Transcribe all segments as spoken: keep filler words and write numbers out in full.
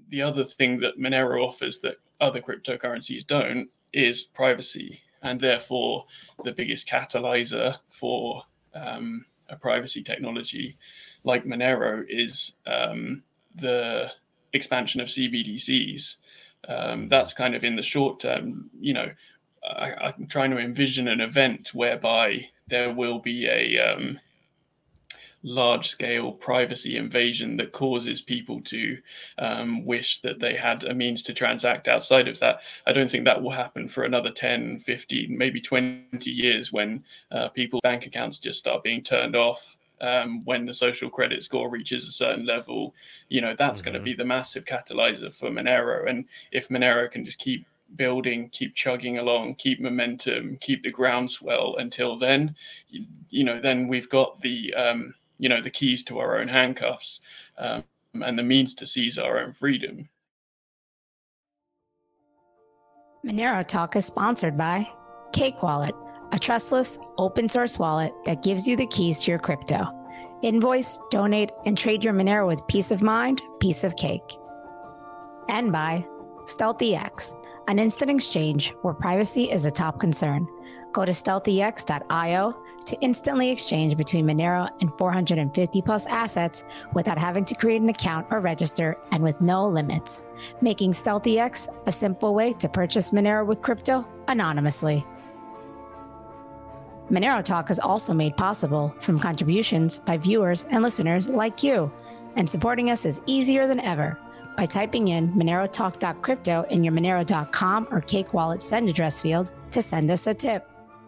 the other thing that Monero offers that other cryptocurrencies don't is privacy, and therefore the biggest catalyzer for um, a privacy technology like Monero is um, the expansion of C B D Cs. Um, that's kind of in the short term. You know, I, I'm trying to envision an event whereby there will be a um, large-scale privacy invasion that causes people to um, wish that they had a means to transact outside of that. I don't think that will happen for another ten, fifteen, maybe twenty years when uh, people's bank accounts just start being turned off. Um, when the social credit score reaches a certain level, you know, that's mm-hmm. going to be the massive catalyzer for Monero. And if Monero can just keep building, keep chugging along, keep momentum, keep the groundswell until then, you, you know, then we've got the, um, you know, the keys to our own handcuffs um, and the means to seize our own freedom. Monero Talk is sponsored by Cake Wallet, a trustless, open source wallet that gives you the keys to your crypto. Invoice, donate, and trade your Monero with peace of mind, piece of cake. And by StealthEX, an instant exchange where privacy is a top concern. Go to stealth E X dot io to instantly exchange between Monero and four hundred fifty plus assets without having to create an account or register and with no limits, making StealthEX a simple way to purchase Monero with crypto anonymously. Monero Talk is also made possible from contributions by viewers and listeners like you, and supporting us is easier than ever by typing in monero talk dot crypto in your monero dot com or Cake Wallet send address field to send us a tip.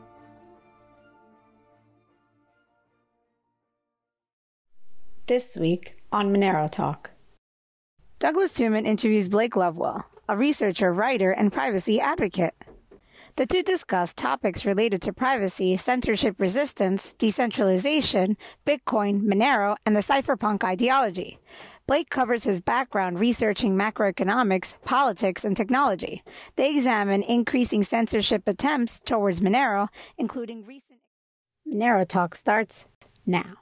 This week on Monero Talk, Douglas Tuman interviews Blake Lovewell, a researcher, writer, and privacy advocate. The two discuss topics related to privacy, censorship resistance, decentralization, Bitcoin, Monero, and the cypherpunk ideology. Blake covers his background researching macroeconomics, politics, and technology. They examine increasing censorship attempts towards Monero, including recent... Monero Talk starts now.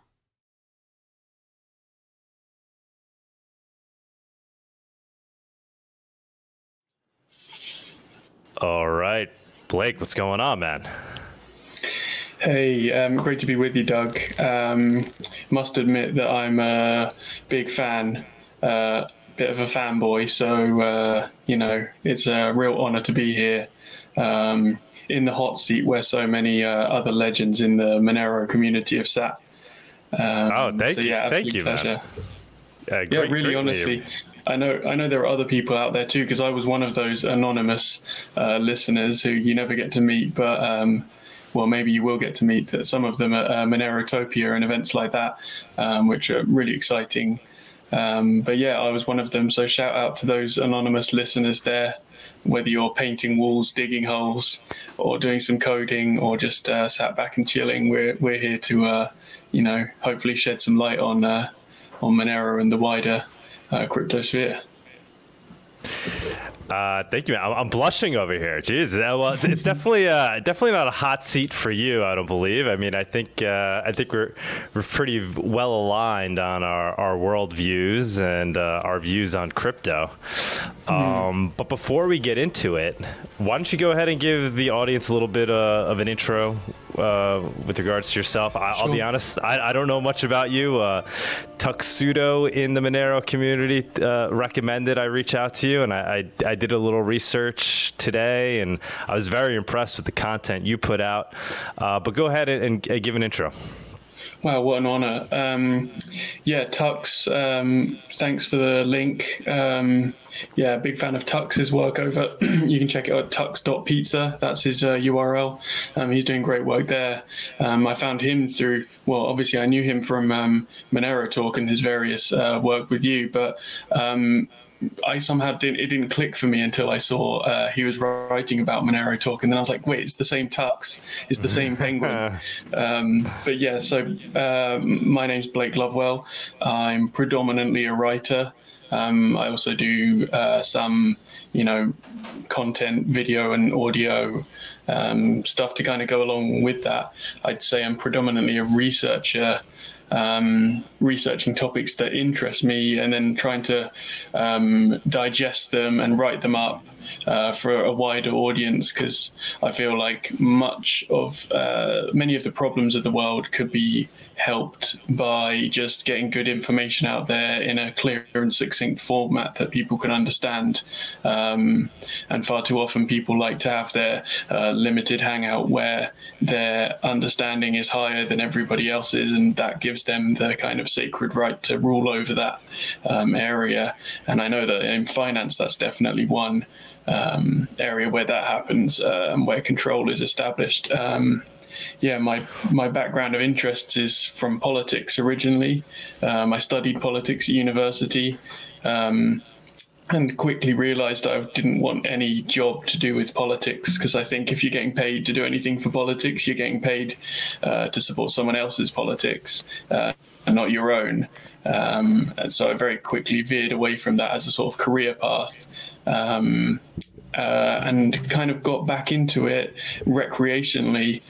All right. Blake, what's going on, man? Hey, um, great to be with you, Doug. Um, must admit that I'm a big fan, uh, bit of a fanboy. So, uh, you know, it's a real honor to be here um, in the hot seat where so many uh, other legends in the Monero community have sat. Um, oh, thank so, you. Yeah, thank you, pleasure. man. Uh, great, yeah, really, great honestly. I know I know there are other people out there too, because I was one of those anonymous uh, listeners who you never get to meet, but um, well, maybe you will get to meet some of them at uh, Monerotopia and events like that, um, which are really exciting. Um, but yeah, I was one of them. So shout out to those anonymous listeners there, whether you're painting walls, digging holes, or doing some coding, or just uh, sat back and chilling. We're we're here to uh, you know hopefully shed some light on uh, on Monero and the wider Uh, cryptosphere. Uh, thank you, man. I'm, I'm blushing over here. Jeez. Uh, well, it's, it's definitely uh, definitely not a hot seat for you, I don't believe. I mean, I think uh, I think we're we're pretty well aligned on our, our world views and uh, our views on crypto. Mm. Um, but before we get into it, why don't you go ahead and give the audience a little bit uh, of an intro uh, with regards to yourself? I, sure. I'll be honest, I, I don't know much about you. Uh, Tuxedo in the Monero community uh, recommended I reach out to you, and I, I, I did a little research today, and I was very impressed with the content you put out. Uh, but go ahead and, and give an intro. Wow, what an honor. Um, yeah, Tux, um, thanks for the link. Um, yeah, big fan of Tux's work over. You can check it out at tux dot pizza. That's his uh, U R L. Um, he's doing great work there. Um, I found him through, well, obviously I knew him from um, Monero Talk and his various uh, work with you, but um, I somehow didn't, it didn't click for me until I saw uh, he was writing about Monero Talk, and then I was like, wait, it's the same Tux, it's the same penguin. um, but yeah, so uh, my name's Blake Lovewell. I'm predominantly a writer. Um, I also do uh, some, you know, content, video and audio um, stuff to kind of go along with that. I'd say I'm predominantly a researcher. um, researching topics that interest me and then trying to um, digest them and write them up uh, for a wider audience, because I feel like much of uh, many of the problems of the world could be helped by just getting good information out there in a clear and succinct format that people can understand. Um, and far too often people like to have their uh, limited hangout where their understanding is higher than everybody else's, and that gives them the kind of sacred right to rule over that um, area. And I know that in finance, that's definitely one um, area where that happens uh, and where control is established. Um, Yeah, my my background of interests is from politics originally. Um, I studied politics at university um, and quickly realized I didn't want any job to do with politics, because I think if you're getting paid to do anything for politics, you're getting paid uh, to support someone else's politics uh, and not your own. Um, and so I very quickly veered away from that as a sort of career path. Um, Uh, and kind of got back into it recreationally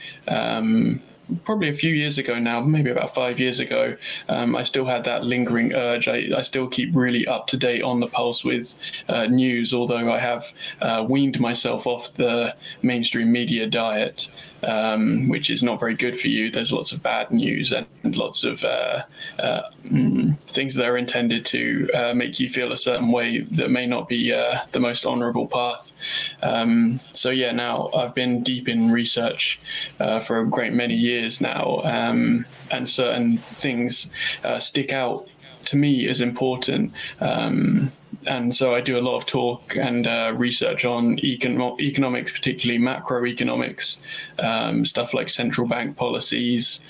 um, probably a few years ago now, maybe about five years ago. um, I still had that lingering urge. I, I still keep really up to date on the pulse with uh, news, although I have uh, weaned myself off the mainstream media diet, um, which is not very good for you. There's lots of bad news and lots of uh, uh, things that are intended to uh, make you feel a certain way that may not be uh, the most honorable path. Um, so yeah, now I've been deep in research uh, for a great many years now, um, and certain things uh, stick out to me as important. Um, and so I do a lot of talk and uh, research on econ- economics, particularly macroeconomics, um, stuff like central bank policies.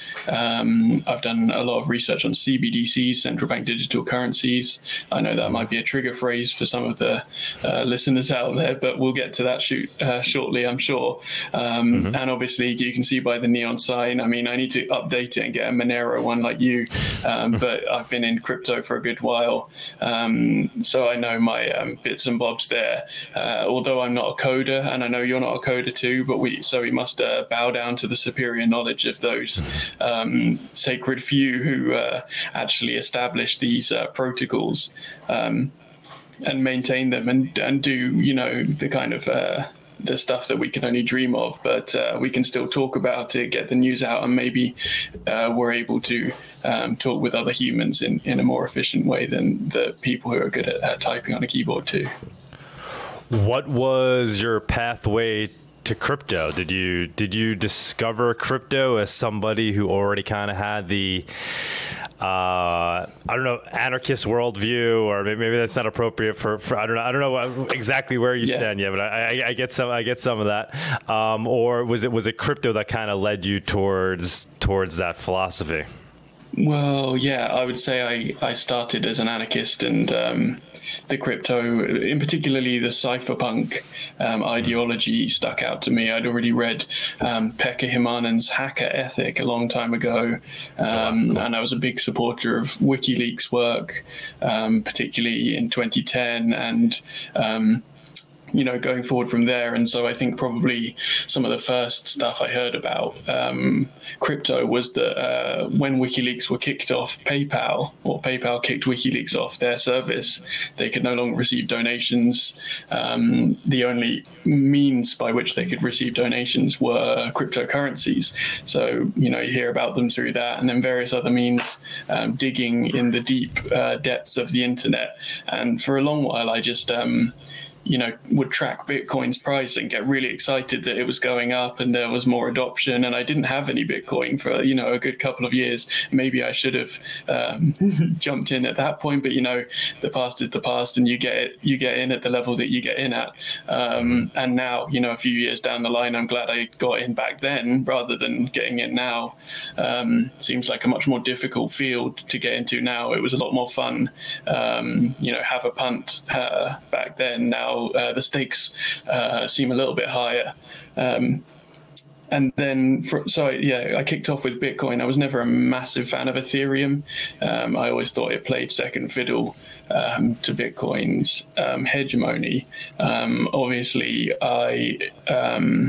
Um, I've done a lot of research on C B D Cs, central bank digital currencies. I know that might be a trigger phrase for some of the uh, listeners out there, but we'll get to that shoot, uh, shortly, I'm sure. Um, mm-hmm. And obviously, you can see by the neon sign, I mean, I need to update it and get a Monero one like you, um, but I've been in crypto for a good while. Um, so I know my um, bits and bobs there, uh, although I'm not a coder, and I know you're not a coder too, but we so we must uh, bow down to the superior knowledge of those um, sacred few who uh, actually establish these uh, protocols um, and maintain them and, and do, you know, the kind of uh, the stuff that we can only dream of, but uh, we can still talk about it, get the news out, and maybe uh, we're able to um, talk with other humans in, in a more efficient way than the people who are good at uh, typing on a keyboard too. What was your pathway to crypto? Did you did you discover crypto as somebody who already kind of had the Uh, I don't know, anarchist worldview, or maybe, maybe that's not appropriate for, for I don't know. I don't know exactly where you yeah. stand yet, but I, I, I get some. I get some of that. Um, or was it was it crypto that kind of led you towards towards that philosophy? Well, yeah, I would say I, I started as an anarchist, and um, the crypto, in particularly the cypherpunk um, ideology, stuck out to me. I'd already read um, Pekka Himanen's Hacker Ethic a long time ago, um, and I was a big supporter of WikiLeaks work, um, particularly in twenty ten, and um, you know, going forward from there. And so I think probably some of the first stuff I heard about um, crypto was that uh, when WikiLeaks were kicked off PayPal, or PayPal kicked WikiLeaks off their service, they could no longer receive donations. Um, the only means by which they could receive donations were cryptocurrencies. So, you know, you hear about them through that, and then various other means, um, digging in the deep uh, depths of the internet. And for a long while, I just... Um, you know, would track Bitcoin's price and get really excited that it was going up and there was more adoption. And I didn't have any Bitcoin for, you know, a good couple of years. Maybe I should have um, jumped in at that point, but, you know, the past is the past, and you get it, you get in at the level that you get in at. Um, and now, you know, a few years down the line, I'm glad I got in back then rather than getting in now. Um, seems like a much more difficult field to get into now. It was a lot more fun, um, you know, have a punt uh, back then. Now, Uh, the stakes uh, seem a little bit higher. Um, and then, for, so yeah, I kicked off with Bitcoin. I was never a massive fan of Ethereum. Um, I always thought it played second fiddle um, to Bitcoin's um, hegemony. Um, obviously, I... Um,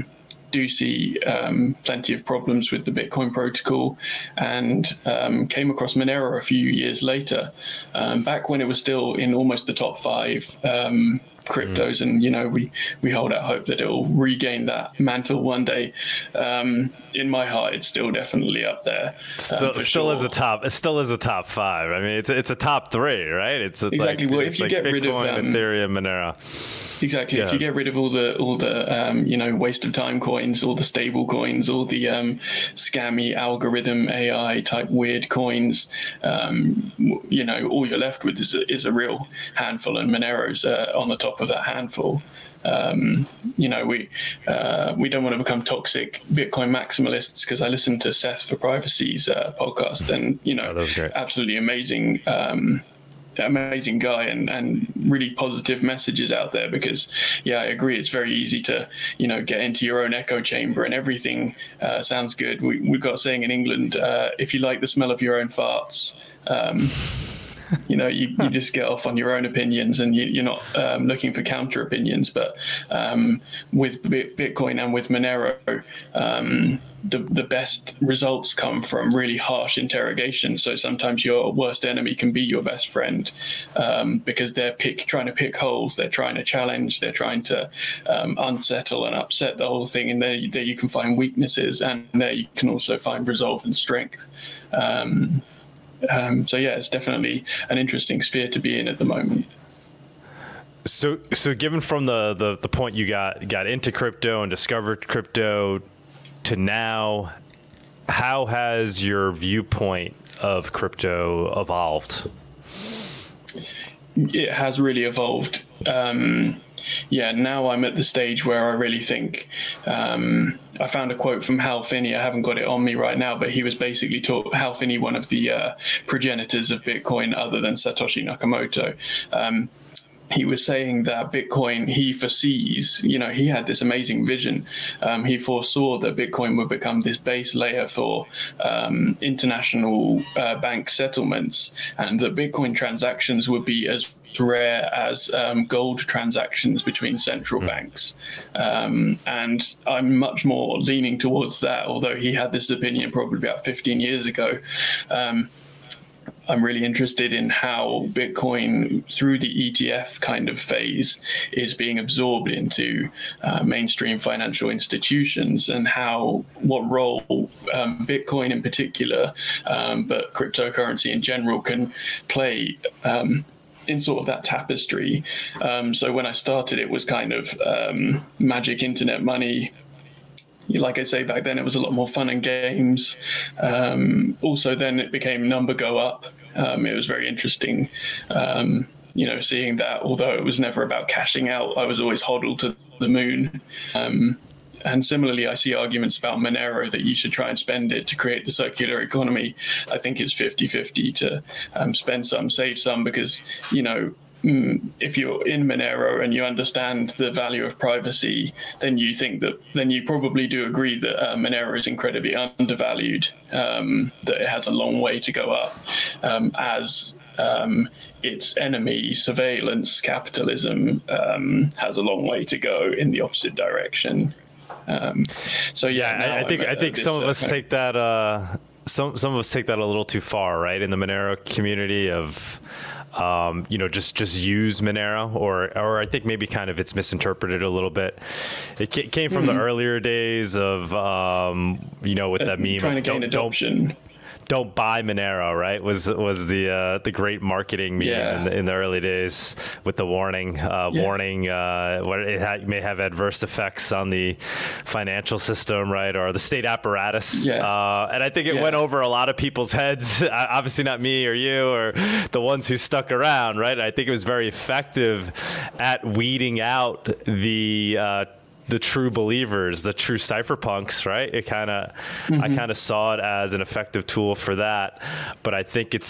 do see um, plenty of problems with the Bitcoin protocol, and um, came across Monero a few years later, um, back when it was still in almost the top five um, cryptos, and you know we we hold out hope that it will regain that mantle one day. Um, in my heart, it's still definitely up there. Still, um, for still sure. is a top. It still is a top five. I mean, it's it's a top three, right? It's, it's exactly. Like, well, it's if you like get Bitcoin, rid of um, Ethereum, Monero. Exactly. Yeah. If you get rid of all the all the um, you know waste of time coins, all the stable coins, all the um, scammy algorithm A I type weird coins, um, you know, all you're left with is a, is a real handful, and Monero's uh, on the top of that handful. Um, you know, we uh, we don't want to become toxic Bitcoin maximalists, because I listened to Seth for Privacy's uh, podcast, and you know, Oh, that was great. absolutely amazing. Um, amazing guy, and and really positive messages out there, because yeah I agree, it's very easy to you know get into your own echo chamber, and everything uh, sounds good. We, we've got a saying in England, uh, if you like the smell of your own farts, um, you know you, you just get off on your own opinions, and you, you're not um, looking for counter opinions. But um, with Bitcoin and with Monero, um, The, the best results come from really harsh interrogation. So sometimes your worst enemy can be your best friend, um, because they're pick, trying to pick holes, they're trying to challenge, they're trying to um, unsettle and upset the whole thing. And there, there you can find weaknesses, and there you can also find resolve and strength. Um, um, so yeah, it's definitely an interesting sphere to be in at the moment. So, so given from the, the, the point you got got into crypto and discovered crypto to now, how has your viewpoint of crypto evolved? It has really evolved. Um, yeah, now I'm at the stage where I really think, um, I found a quote from Hal Finney. I haven't got it on me right now, but he was basically taught Hal Finney, one of the uh, progenitors of Bitcoin other than Satoshi Nakamoto. Um, He was saying that Bitcoin, he foresees, you know, he had this amazing vision. Um, he foresaw that Bitcoin would become this base layer for um, international uh, bank settlements, and that Bitcoin transactions would be as rare as um, gold transactions between central mm. banks. Um, and I'm much more leaning towards that, although he had this opinion probably about fifteen years ago. Um, I'm really interested in how Bitcoin, through the E T F kind of phase, is being absorbed into uh, mainstream financial institutions, and how what role um, Bitcoin in particular, um, but cryptocurrency in general, can play um, in sort of that tapestry. Um, so when I started, it was kind of um, magic internet money. Like I say, back then it was a lot more fun and games. Um, also, then it became number go up. Um, it was very interesting, um, you know, seeing that, although it was never about cashing out, I was always hodled to the moon. Um, and similarly, I see arguments about Monero that you should try and spend it to create the circular economy. I think it's fifty-fifty to um, spend some, save some, because, you know, if you're in Monero and you understand the value of privacy, then you think that, then you probably do agree that uh, Monero is incredibly undervalued, um, that it has a long way to go up, um, as um, its enemy, surveillance capitalism, um, has a long way to go in the opposite direction. Um, so yeah, yeah I, I think I think this, some of uh, us take that uh, some some of us take that a little too far, right? In the Monero community of. Um, you know, just just use Monero, or or I think maybe kind of it's misinterpreted a little bit. It came from mm-hmm. the earlier days of, um, you know, with that uh, meme trying of to gain don't, adoption. Don't, don't buy Monero, right? Was was the uh, the great marketing meme yeah. in, the, in the early days with the warning, uh, yeah. warning, uh, what it ha- may have adverse effects on the financial system, right, or the state apparatus. Yeah. Uh, and I think it yeah. went over a lot of people's heads. Obviously, not me or you or the ones who stuck around, right? I think it was very effective at weeding out the. Uh, the true believers, the true cypherpunks, right? It kind of, mm-hmm. I kind of saw it as an effective tool for that, but I think it's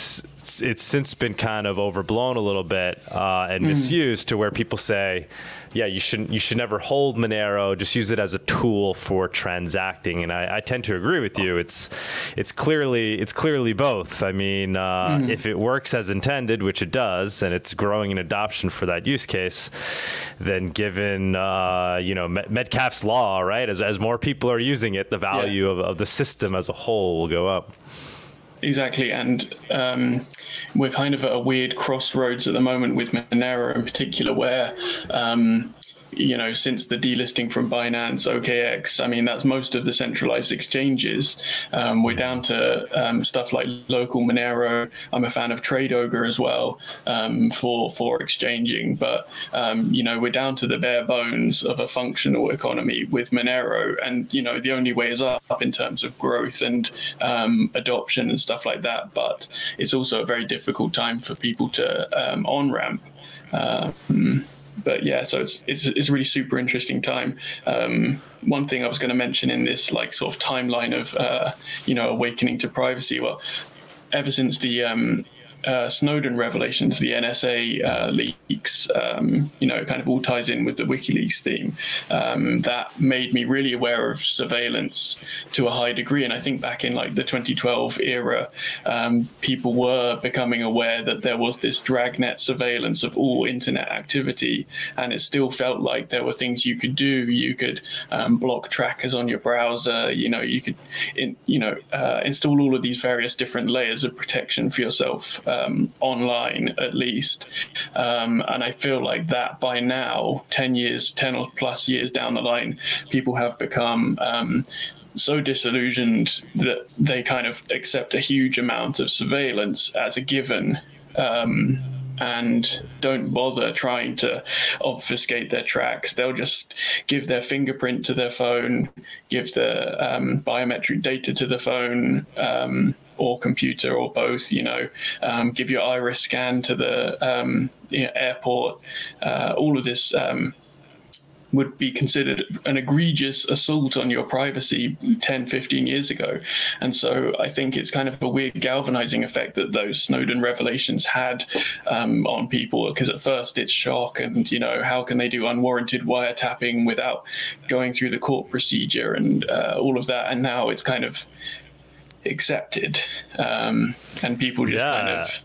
it's it's since been kind of overblown a little bit uh, and mm. misused to where people say, yeah, you shouldn't you should never hold Monero. Just use it as a tool for transacting. And I, I tend to agree with you. It's it's clearly it's clearly both. I mean, uh, mm. if it works as intended, which it does, and it's growing in adoption for that use case, then given uh, you know Metcalfe's law, right? As as more people are using it, the value yeah. of, of the system as a whole will go up. Exactly, and um, we're kind of at a weird crossroads at the moment with Monero in particular, where um, you know, since the delisting from Binance, O K X, I mean, that's most of the centralized exchanges. Um, we're down to um, stuff like local Monero. I'm a fan of TradeOgre as well um, for for exchanging, but um, you know, we're down to the bare bones of a functional economy with Monero, and you know, the only way is up in terms of growth and um, adoption and stuff like that. But it's also a very difficult time for people to um, on ramp. Um, But yeah, so it's, it's it's a really super interesting time. Um, one thing I was going to mention in this like sort of timeline of uh, you know awakening to privacy. Well, ever since the um, uh, Snowden revelations, the N S A uh, leaks, um, you know, kind of all ties in with the WikiLeaks theme. Um, that made me really aware of surveillance to a high degree. And I think back in like the twenty twelve era, um, people were becoming aware that there was this dragnet surveillance of all internet activity. And it still felt like there were things you could do. You could um, block trackers on your browser. You know, you could, in, you know, uh, install all of these various different layers of protection for yourself. Um, online, at least. Um, and I feel like that by now, ten years, ten or plus years down the line, people have become um, so disillusioned that they kind of accept a huge amount of surveillance as a given. Um, and don't bother trying to obfuscate their tracks. They'll just give their fingerprint to their phone, give the um, biometric data to the phone um, or computer or both, you know, um, give your iris scan to the um, you know, airport. Uh, all of this um, would be considered an egregious assault on your privacy ten, fifteen years ago. And so I think it's kind of a weird galvanizing effect that those Snowden revelations had um, on people, because at first it's shock and, you know, how can they do unwarranted wiretapping without going through the court procedure and uh, all of that. And now it's kind of accepted um, and people just yeah. kind of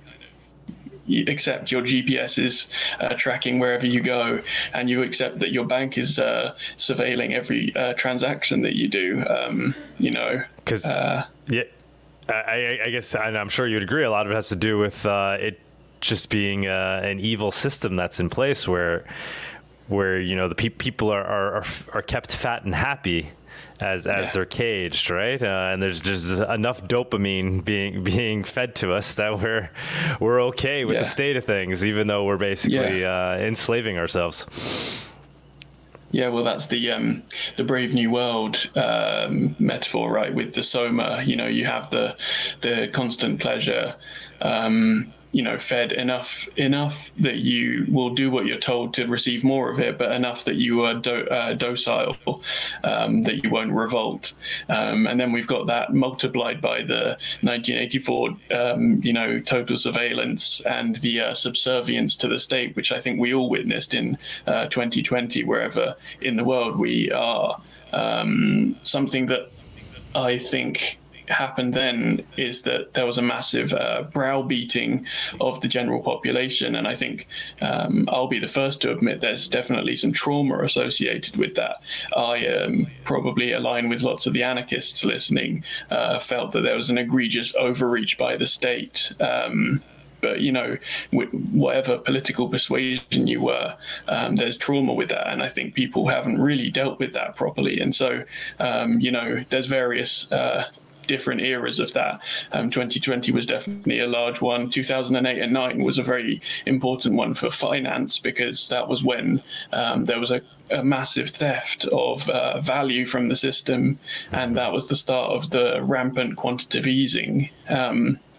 you accept your G P S is uh, tracking wherever you go, and you accept that your bank is uh, surveilling every uh, transaction that you do. Um, you know, because uh, yeah, I, I guess, and I'm sure you'd agree, a lot of it has to do with uh, it just being uh, an evil system that's in place, where where you know the pe- people are, are are kept fat and happy as as yeah. they're caged, right? Uh, and there's just enough dopamine being being fed to us that we're we're okay with yeah. the state of things, even though we're basically yeah. uh, enslaving ourselves. Yeah, well, that's the um, the Brave New World um, metaphor, right? With the soma, you know, you have the the constant pleasure. Um, you know, fed enough enough that you will do what you're told to receive more of it, but enough that you are do, uh, docile, um, that you won't revolt. Um, and then we've got that multiplied by the nineteen eighty-four, um, you know, total surveillance and the uh, subservience to the state, which I think we all witnessed in uh, twenty twenty, wherever in the world we are. Um, something that I think happened then is that there was a massive uh, browbeating of the general population, and I think um, I'll be the first to admit there's definitely some trauma associated with that. I um, probably align with lots of the anarchists listening, uh, felt that there was an egregious overreach by the state. Um, But, you know, whatever political persuasion you were, um, there's trauma with that. And I think people haven't really dealt with that properly. And so, um, you know, there's various uh, different eras of that. Um, twenty twenty was definitely a large one. two thousand eight and nine was a very important one for finance, because that was when um, there was a, a massive theft of uh, value from the system. And that was the start of the rampant quantitative easing. Um,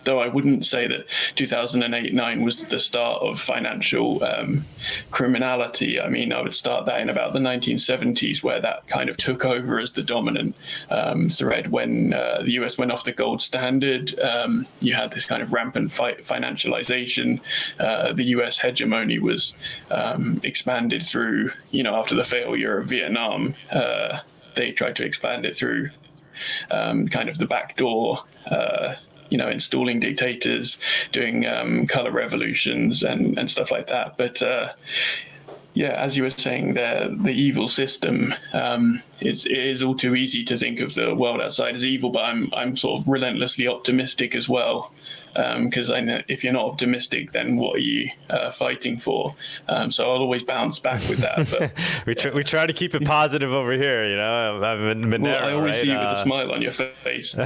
though I wouldn't say that two thousand eight nine was the start of financial um, criminality. I mean, I would start that in about the nineteen seventies, where that kind of took over as the dominant um, thread. When uh, the U S went off the gold standard, um, you had this kind of rampant fi- financialization. Uh, the U S hegemony was um, expanded through, you know, after the failure of Vietnam, uh, they tried to expand it through um, kind of the back door, uh, you know, installing dictators, doing um, color revolutions and, and stuff like that. But uh, yeah, as you were saying, the the evil system, um, it's, it is all too easy to think of the world outside as evil, but I'm I'm sort of relentlessly optimistic as well. Because um, I know if you're not optimistic, then what are you uh, fighting for? Um, so I'll always bounce back with that. But, we try, we try to keep it positive over here, you know. I'm in Monero, well, I always right? see you with uh, a smile on your face.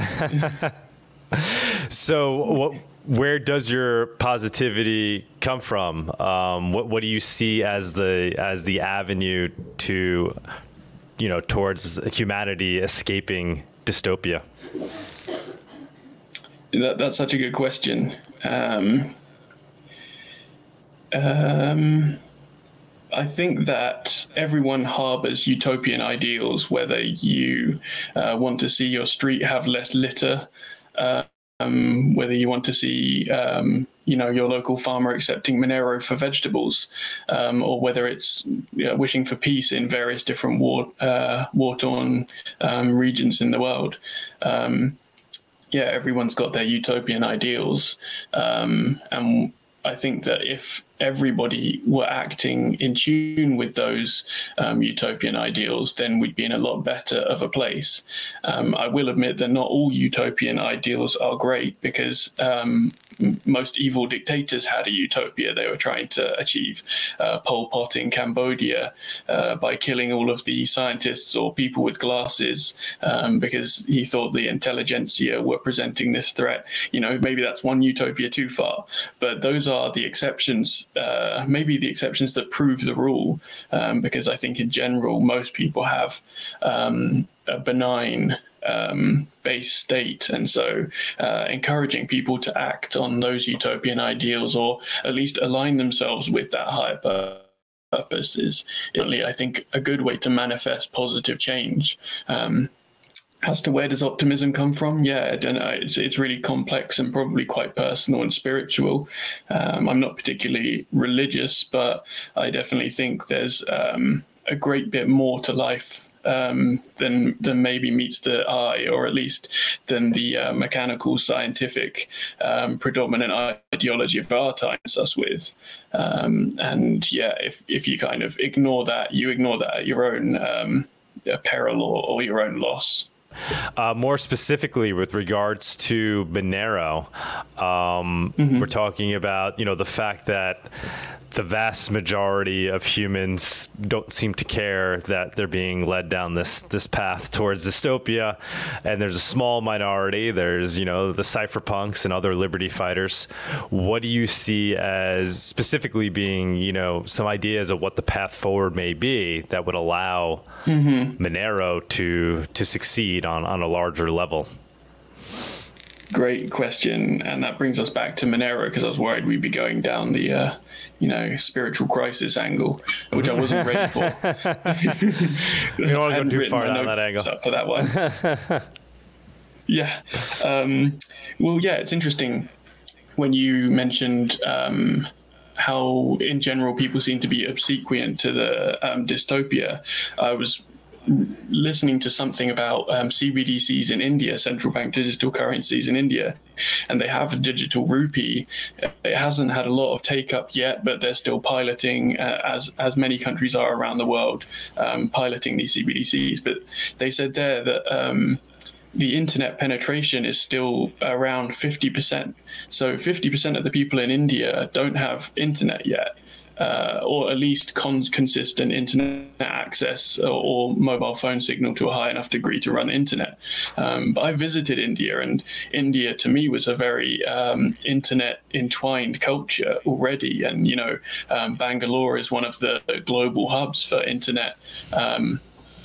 So, what, where does your positivity come from? Um, what what do you see as the as the avenue to, you know, towards humanity escaping dystopia? That, that's such a good question. Um, um, I think that everyone harbors utopian ideals, whether you uh, want to see your street have less litter, uh, um, whether you want to see, um, you know, your local farmer accepting Monero for vegetables, um, or whether it's you know, wishing for peace in various different war, uh, war-torn um, regions in the world. Um, Yeah, everyone's got their utopian ideals. Um, and I think that if everybody were acting in tune with those um, utopian ideals, then we'd be in a lot better of a place. Um, I will admit that not all utopian ideals are great, because um, most evil dictators had a utopia they were trying to achieve. Uh, Pol Pot in Cambodia, uh, by killing all of the scientists or people with glasses um, because he thought the intelligentsia were presenting this threat. You know, maybe that's one utopia too far, but those are the exceptions, uh, maybe the exceptions that prove the rule, um, because I think in general, most people have um, a benign um, base state. And so uh, encouraging people to act on those utopian ideals, or at least align themselves with that higher purpose, purpose is, I think, a good way to manifest positive change. Um, As to where does optimism come from? Yeah, I don't know. It's, it's really complex and probably quite personal and spiritual. Um, I'm not particularly religious, but I definitely think there's um, a great bit more to life um, than than maybe meets the eye, or at least than the uh, mechanical, scientific, um, predominant ideology of our times us with. Um, and yeah, if if you kind of ignore that, you ignore that at your own um, peril or, or your own loss. Uh, more specifically, with regards to Monero, um, mm-hmm. we're talking about, you know, the fact that the vast majority of humans don't seem to care that they're being led down this this path towards dystopia, and there's a small minority. There's, you know, the cypherpunks and other liberty fighters. What do you see as specifically being, you know, some ideas of what the path forward may be that would allow mm-hmm. Monero to to succeed on on a larger level? Great question, and that brings us back to Monero, because I was worried we'd be going down the, uh, you know, spiritual crisis angle, which I wasn't ready for. You don't want to go too far down that angle. Up for that one. Yeah. Um, well, yeah, it's interesting when you mentioned um, how, in general, people seem to be obsequious to the um, dystopia. I was listening to something about um, C B D Cs in India, central bank digital currencies in India, and they have a digital rupee. It hasn't had a lot of take up yet, but they're still piloting, uh, as as many countries are around the world, um, piloting these C B D Cs. But they said there that um, the internet penetration is still around fifty percent. So fifty percent of the people in India don't have internet yet. Uh, or at least con- consistent internet access or, or mobile phone signal to a high enough degree to run the internet. Um, but I visited India, and India to me was a very um, internet entwined culture already. And, you know, um, Bangalore is one of the global hubs for internet um,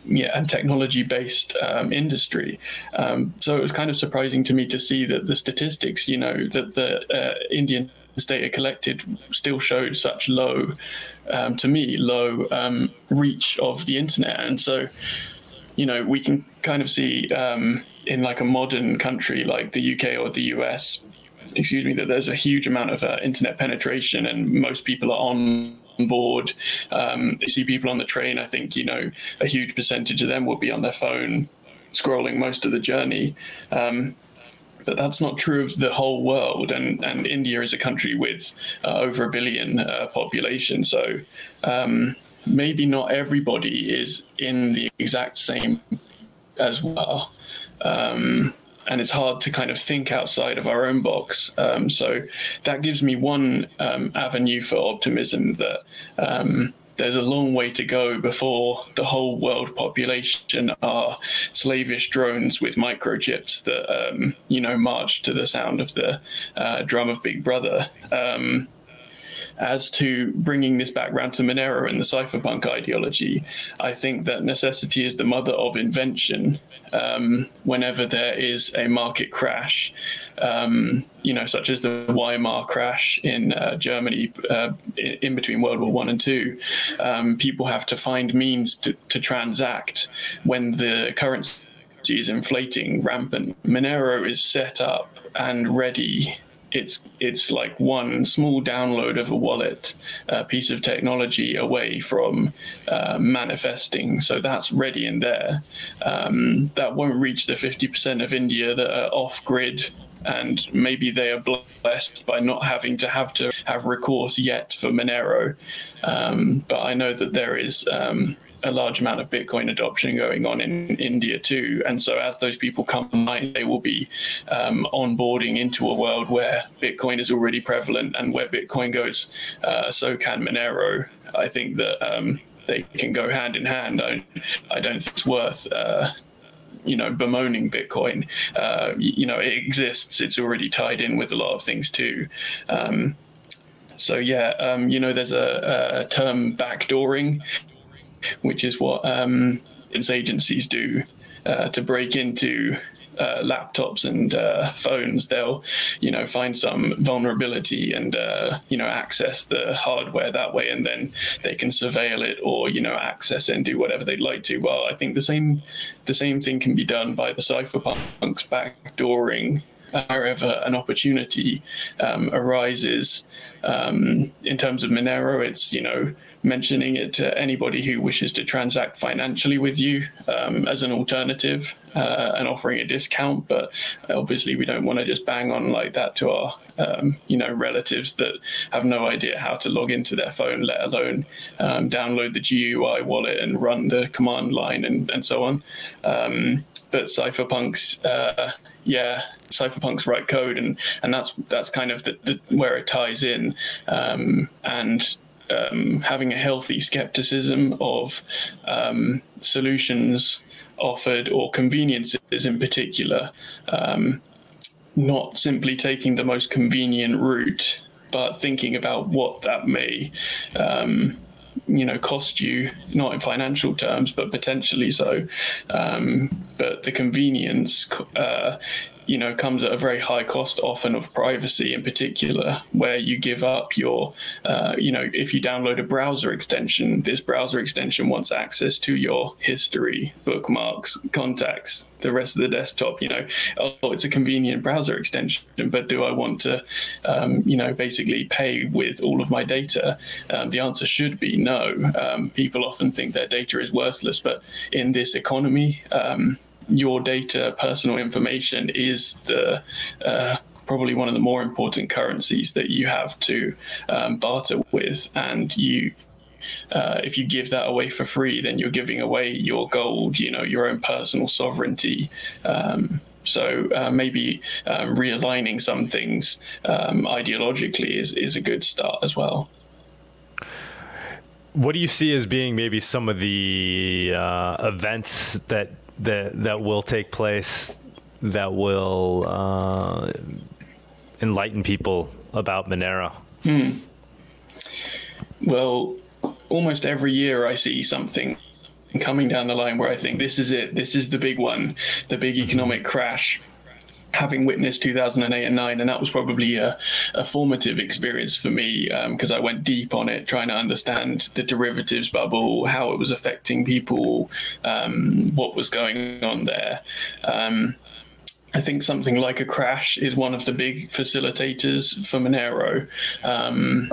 yeah, and technology-based um, industry. Um, so it was kind of surprising to me to see that the statistics, you know, that the uh, Indian data collected still showed such low, um, to me, low um, reach of the internet. And so, you know, we can kind of see um, in like a modern country like the U K or the U S, excuse me, that there's a huge amount of uh, internet penetration, and most people are on board. Um, you see people on the train, I think, you know, a huge percentage of them will be on their phone scrolling most of the journey. Um, but that's not true of the whole world. And, and India is a country with uh, over a billion uh, population. So um, maybe not everybody is in the exact same as well. Um, and it's hard to kind of think outside of our own box. Um, so that gives me one um, avenue for optimism, that um, there's a long way to go before the whole world population are slavish drones with microchips that, um, you know, march to the sound of the uh, drum of Big Brother. Um, As to bringing this back round to Monero and the cypherpunk ideology, I think that necessity is the mother of invention. Um, whenever there is a market crash, um, you know, such as the Weimar crash in uh, Germany uh, in, in between World War One and Two, um, people have to find means to, to transact when the currency is inflating rampant. Monero is set up and ready. It's it's like one small download of a wallet, a piece of technology away from uh, manifesting. So that's ready in there. Um, that won't reach the fifty percent of India that are off grid, and maybe they are blessed by not having to have to have recourse yet for Monero. Um, but I know that there is um, a large amount of Bitcoin adoption going on in India too. And so as those people come online, they will be um, onboarding into a world where Bitcoin is already prevalent, and where Bitcoin goes, uh, so can Monero. I think that um, they can go hand in hand. I, I don't think it's worth, uh, you know, bemoaning Bitcoin. Uh, you know, it exists. It's already tied in with a lot of things too. Um, so yeah, um, you know, there's a, a term backdooring, which is what um, agencies do uh, to break into uh, laptops and uh, phones. They'll, you know, find some vulnerability and, uh, you know, access the hardware that way, and then they can surveil it, or, you know, access it and do whatever they'd like to. Well, I think the same the same thing can be done by the cypherpunks backdooring wherever an opportunity um, arises. Um, in terms of Monero, it's, you know, mentioning it to anybody who wishes to transact financially with you um, as an alternative uh, and offering a discount. But obviously we don't want to just bang on like that to our, um, you know, relatives that have no idea how to log into their phone, let alone um, download the G U I wallet and run the command line and, and so on. Um, but cypherpunks, uh, yeah, cypherpunks write code, and, and that's that's kind of the, the, where it ties in. Um, and Um, having a healthy skepticism of um, solutions offered, or conveniences in particular, um, not simply taking the most convenient route, but thinking about what that may, um, you know, cost you, not in financial terms, but potentially so. Um, but the convenience, uh, you know, comes at a very high cost, often of privacy in particular, where you give up your, uh, you know, if you download a browser extension, this browser extension wants access to your history, bookmarks, contacts, the rest of the desktop. You know, oh, it's a convenient browser extension, but do I want to, um, you know, basically pay with all of my data? Um, the answer should be no. Um, people often think their data is worthless, but in this economy, um, your data, personal information, is the uh, probably one of the more important currencies that you have to um, barter with. And you, uh, if you give that away for free, then you're giving away your gold, you know, your own personal sovereignty. Um, so uh, maybe um, realigning some things um, ideologically is, is a good start as well. What do you see as being maybe some of the uh, events that that that will take place that will uh, enlighten people about Monero? Hmm. Well, almost every year I see something coming down the line where I think this is it. This is the big one, the big economic crash. Having witnessed two thousand eight and nine, and that was probably a, a formative experience for me because um, I went deep on it, trying to understand the derivatives bubble, how it was affecting people, um, what was going on there. Um, I think something like a crash is one of the big facilitators for Monero. Um,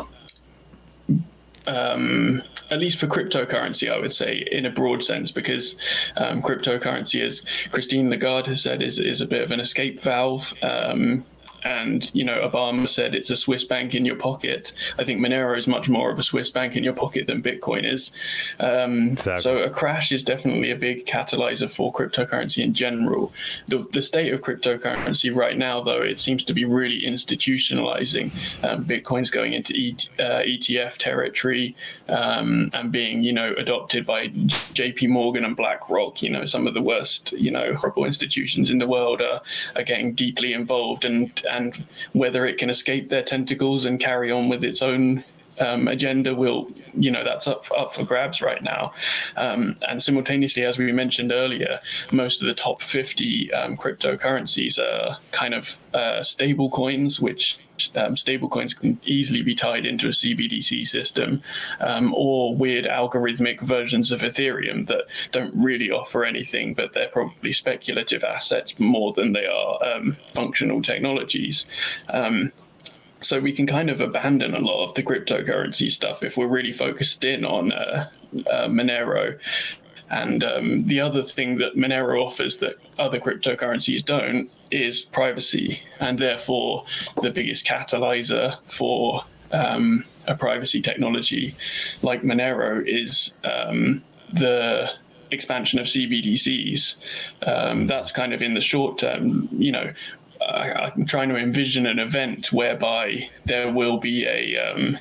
um, at least for cryptocurrency, I would say, in a broad sense, because um, cryptocurrency, as Christine Lagarde has said, is, is a bit of an escape valve. Um, and, you know, Obama said it's a Swiss bank in your pocket. I think Monero is much more of a Swiss bank in your pocket than Bitcoin is. Um, exactly. So a crash is definitely a big catalyzer for cryptocurrency in general. The, the state of cryptocurrency right now, though, it seems to be really institutionalizing. Um, Bitcoin's going into e- uh, E T F territory um, and being, you know, adopted by J P Morgan and BlackRock. You know, some of the worst, you know, horrible institutions in the world are, are getting deeply involved, and and whether it can escape their tentacles and carry on with its own um, agenda will, you know, that's up for, up for grabs right now. Um, and simultaneously, as we mentioned earlier, most of the top fifty um, cryptocurrencies are kind of uh, stable coins, which um, stable coins can easily be tied into a C B D C system, um, or weird algorithmic versions of Ethereum that don't really offer anything, but they're probably speculative assets more than they are um, functional technologies. Um, So we can kind of abandon a lot of the cryptocurrency stuff if we're really focused in on uh, uh, Monero. And um, the other thing that Monero offers that other cryptocurrencies don't is privacy. And therefore, the biggest catalyzer for um, a privacy technology like Monero is um, the expansion of C B D Cs. Um, that's kind of in the short term, you know. I, I'm trying to envision an event whereby there will be a um,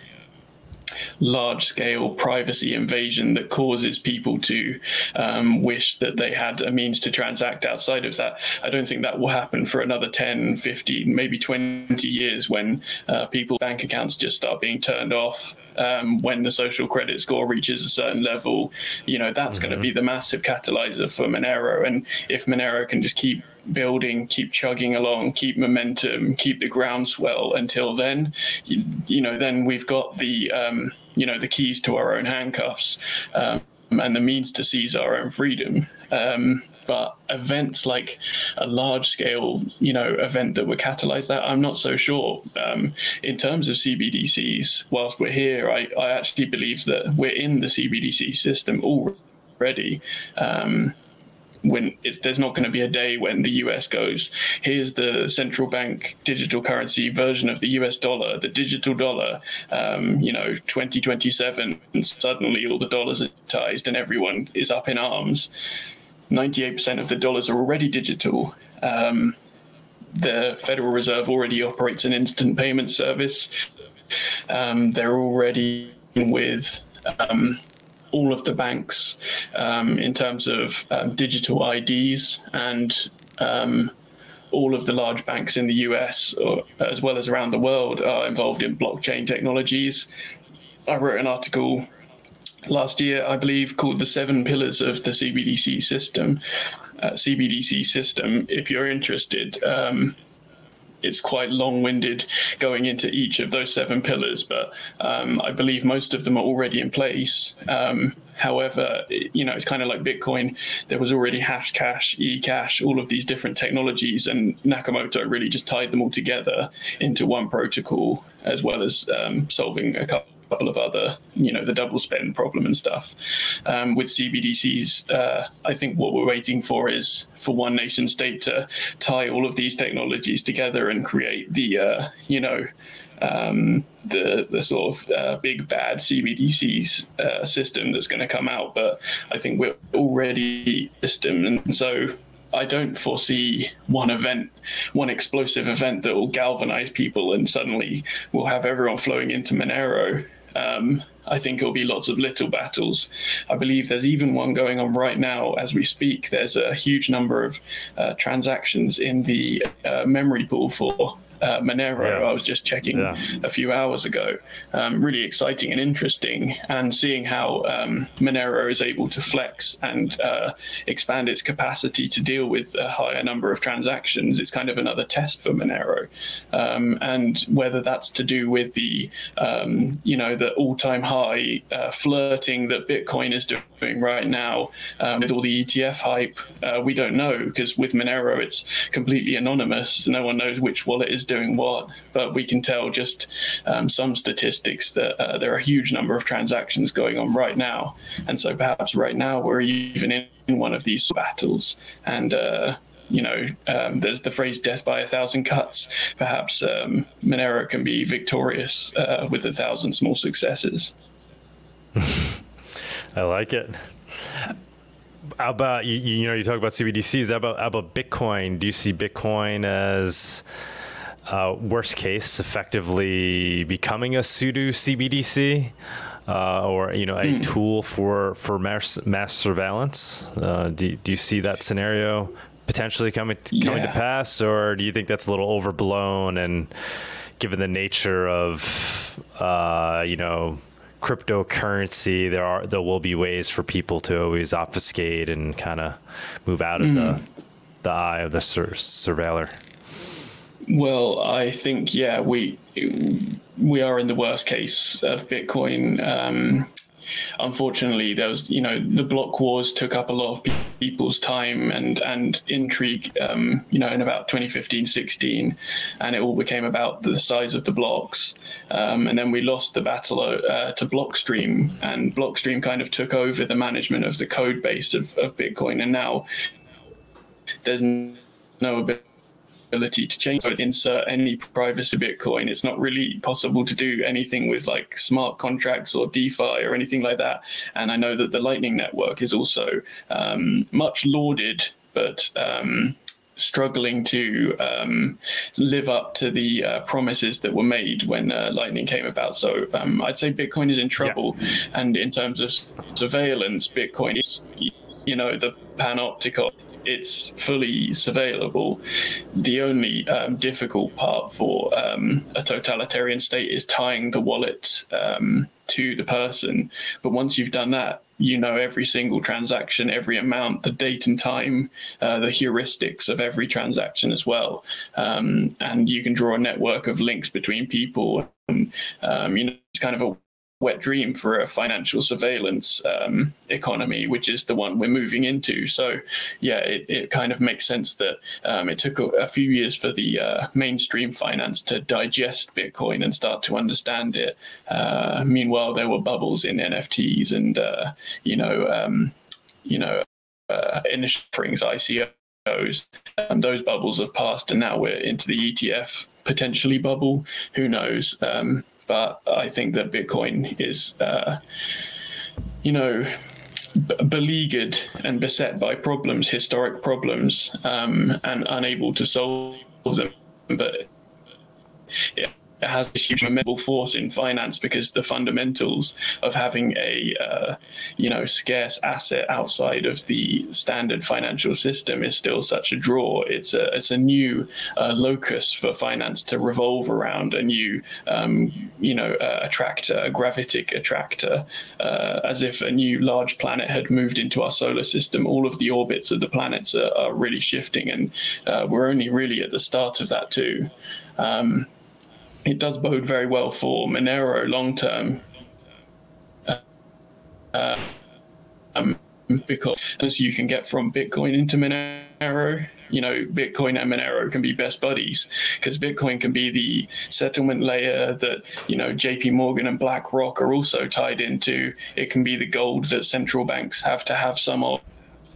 large-scale privacy invasion that causes people to um, wish that they had a means to transact outside of that. I don't think that will happen for another ten, fifteen, maybe twenty years when uh, people's bank accounts just start being turned off. Um, when the social credit score reaches a certain level, you know, that's mm-hmm. going to be the massive catalyzer for Monero. And if Monero can just keep building, keep chugging along, keep momentum, keep the groundswell until then, you, you know, then we've got the, um, you know, the keys to our own handcuffs um, and the means to seize our own freedom. Um, but events like a large scale, you know, event that would catalyze that, I'm not so sure. Um, in terms of C B D Cs, whilst we're here, I, I actually believe that we're in the C B D C system already. Um, when it's, there's not going to be a day when the U S goes, here's the central bank digital currency version of the U S dollar, the digital dollar, um, you know, twenty twenty-seven, and suddenly all the dollars are digitized and everyone is up in arms. ninety-eight percent of the dollars are already digital. Um, the Federal Reserve already operates an instant payment service. Um, they're already with um, all of the banks um, in terms of um, digital I Ds, and um, all of the large banks in the U S, or, as well as around the world, are involved in blockchain technologies. I wrote an article last year, I believe, called The Seven Pillars of the C B D C System. Uh, C B D C system, if you're interested. Um, It's quite long-winded going into each of those seven pillars, but um, I believe most of them are already in place. Um, however, it, you know, it's kind of like Bitcoin. There was already Hashcash, eCash, all of these different technologies, and Nakamoto really just tied them all together into one protocol, as well as um, solving a couple couple of other, you know, the double spend problem and stuff. Um, with C B D Cs, uh, I think what we're waiting for is for one nation state to tie all of these technologies together and create the, uh, you know, um, the the sort of uh, big bad C B D Cs uh, system that's going to come out. But I think we're already system, and so I don't foresee one event, one explosive event that will galvanize people and suddenly we'll have everyone flowing into Monero. Um, I think it'll be lots of little battles. I believe there's even one going on right now as we speak. There's a huge number of uh, transactions in the uh, memory pool for uh, Monero. Yeah. I was just checking Yeah. a few hours ago. Um, really exciting and interesting, and seeing how um, Monero is able to flex and uh, expand its capacity to deal with a higher number of transactions. It's kind of another test for Monero, um, and whether that's to do with the um, you know the all-time high uh, flirting that Bitcoin is doing right now um, with all the E T F hype, uh, we don't know, because with Monero it's completely anonymous. No one knows which wallet is doing what, but we can tell just um, some statistics that uh, there are a huge number of transactions going on right now, and so perhaps right now we're even in one of these battles. And uh, you know, um, there's the phrase "death by a thousand cuts." Perhaps um, Monero can be victorious uh, with a thousand small successes. I like it. How about you? You know, you talk about C B D Cs. How about how about Bitcoin? Do you see Bitcoin as uh, worst case, effectively becoming a pseudo C B D C, uh, or you know, a mm. tool for for mass mass surveillance? Uh, do do you see that scenario potentially coming to, coming yeah. to pass, or do you think that's a little overblown? And given the nature of uh, you know, cryptocurrency, there are there will be ways for people to always obfuscate and kind of move out of mm. the the eye of the sur- surveiller. Well, I think yeah, we we are in the worst case of Bitcoin. Um, unfortunately, there was you know the block wars took up a lot of pe- people's time and and intrigue. Um, you know, in about twenty fifteen, sixteen, and it all became about the size of the blocks. Um, and then we lost the battle uh, to Blockstream, and Blockstream kind of took over the management of the code base of, of Bitcoin. And now there's no ability to change or insert any privacy to Bitcoin. It's not really possible to do anything with like smart contracts or DeFi or anything like that. And I know that the Lightning Network is also um, much lauded, but um, struggling to um, live up to the uh, promises that were made when uh, Lightning came about. So um, I'd say Bitcoin is in trouble. Yeah. And in terms of surveillance, Bitcoin is, you know, the panopticon. It's fully surveillable. The only um, difficult part for um, a totalitarian state is tying the wallet um, to the person. But once you've done that, you know every single transaction, every amount, the date and time, uh, the heuristics of every transaction as well. Um, and you can draw a network of links between people. And, um, you know, it's kind of a wet dream for a financial surveillance um, economy, which is the one we're moving into. So, yeah, it, it kind of makes sense that um, it took a, a few years for the uh, mainstream finance to digest Bitcoin and start to understand it. Uh, meanwhile, there were bubbles in N F Ts and, uh, you know, um, you know, uh, initial offerings, I C Os. Um, those bubbles have passed, and now we're into the E T F potentially bubble. Who knows? Um, But I think that Bitcoin is, uh, you know, b- beleaguered and beset by problems, historic problems, um, and unable to solve them. But it has this huge momental force in finance because the fundamentals of having a, uh, you know, scarce asset outside of the standard financial system is still such a draw. It's a it's a new uh, locus for finance to revolve around, a new, um, you know, uh, attractor, a gravitic attractor, uh, as if a new large planet had moved into our solar system. All of the orbits of the planets are, are really shifting, and uh, we're only really at the start of that too. Um, It does bode very well for Monero long term, uh, uh, um, because as you can get from Bitcoin into Monero, you know, Bitcoin and Monero can be best buddies, because Bitcoin can be the settlement layer that, you know, J P Morgan and BlackRock are also tied into. It can be the gold that central banks have to have some of,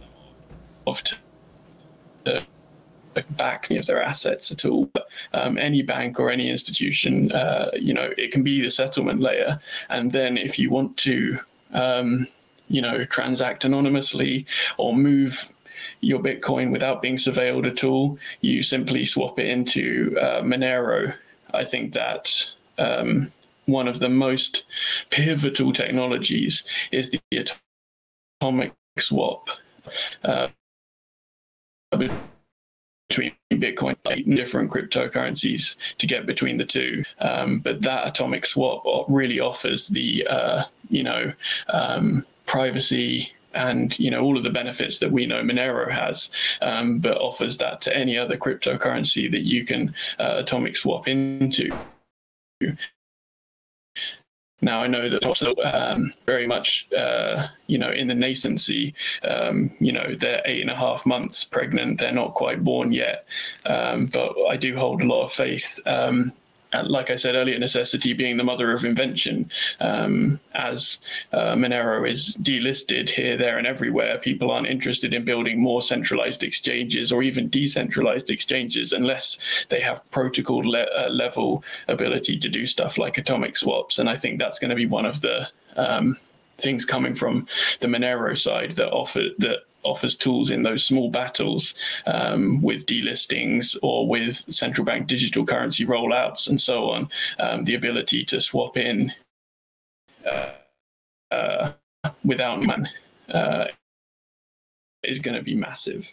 of to, to back of their assets at all. But, um, any bank or any institution, uh, you know, it can be the settlement layer. And then if you want to, um, you know, transact anonymously or move your Bitcoin without being surveilled at all, you simply swap it into uh, Monero. I think that um, one of the most pivotal technologies is the atomic swap. Uh, between Bitcoin and different cryptocurrencies to get between the two. Um, but that atomic swap really offers the, uh, you know, um, privacy and, you know, all of the benefits that we know Monero has, um, but offers that to any other cryptocurrency that you can uh, atomic swap into. Now, I know that also um, very much, uh, you know, in the nascency, um, you know, they're eight and a half months pregnant. They're not quite born yet. Um, but I do hold a lot of faith. Um, and like I said earlier, necessity being the mother of invention. Um, as uh, Monero is delisted here, there, and everywhere, people aren't interested in building more centralized exchanges or even decentralized exchanges unless they have protocol le- uh, level ability to do stuff like atomic swaps. And I think that's going to be one of the um, things coming from the Monero side that offer that. offers tools in those small battles um, with delistings or with central bank digital currency rollouts and so on, um, the ability to swap in uh, uh, without man uh, is going to be massive.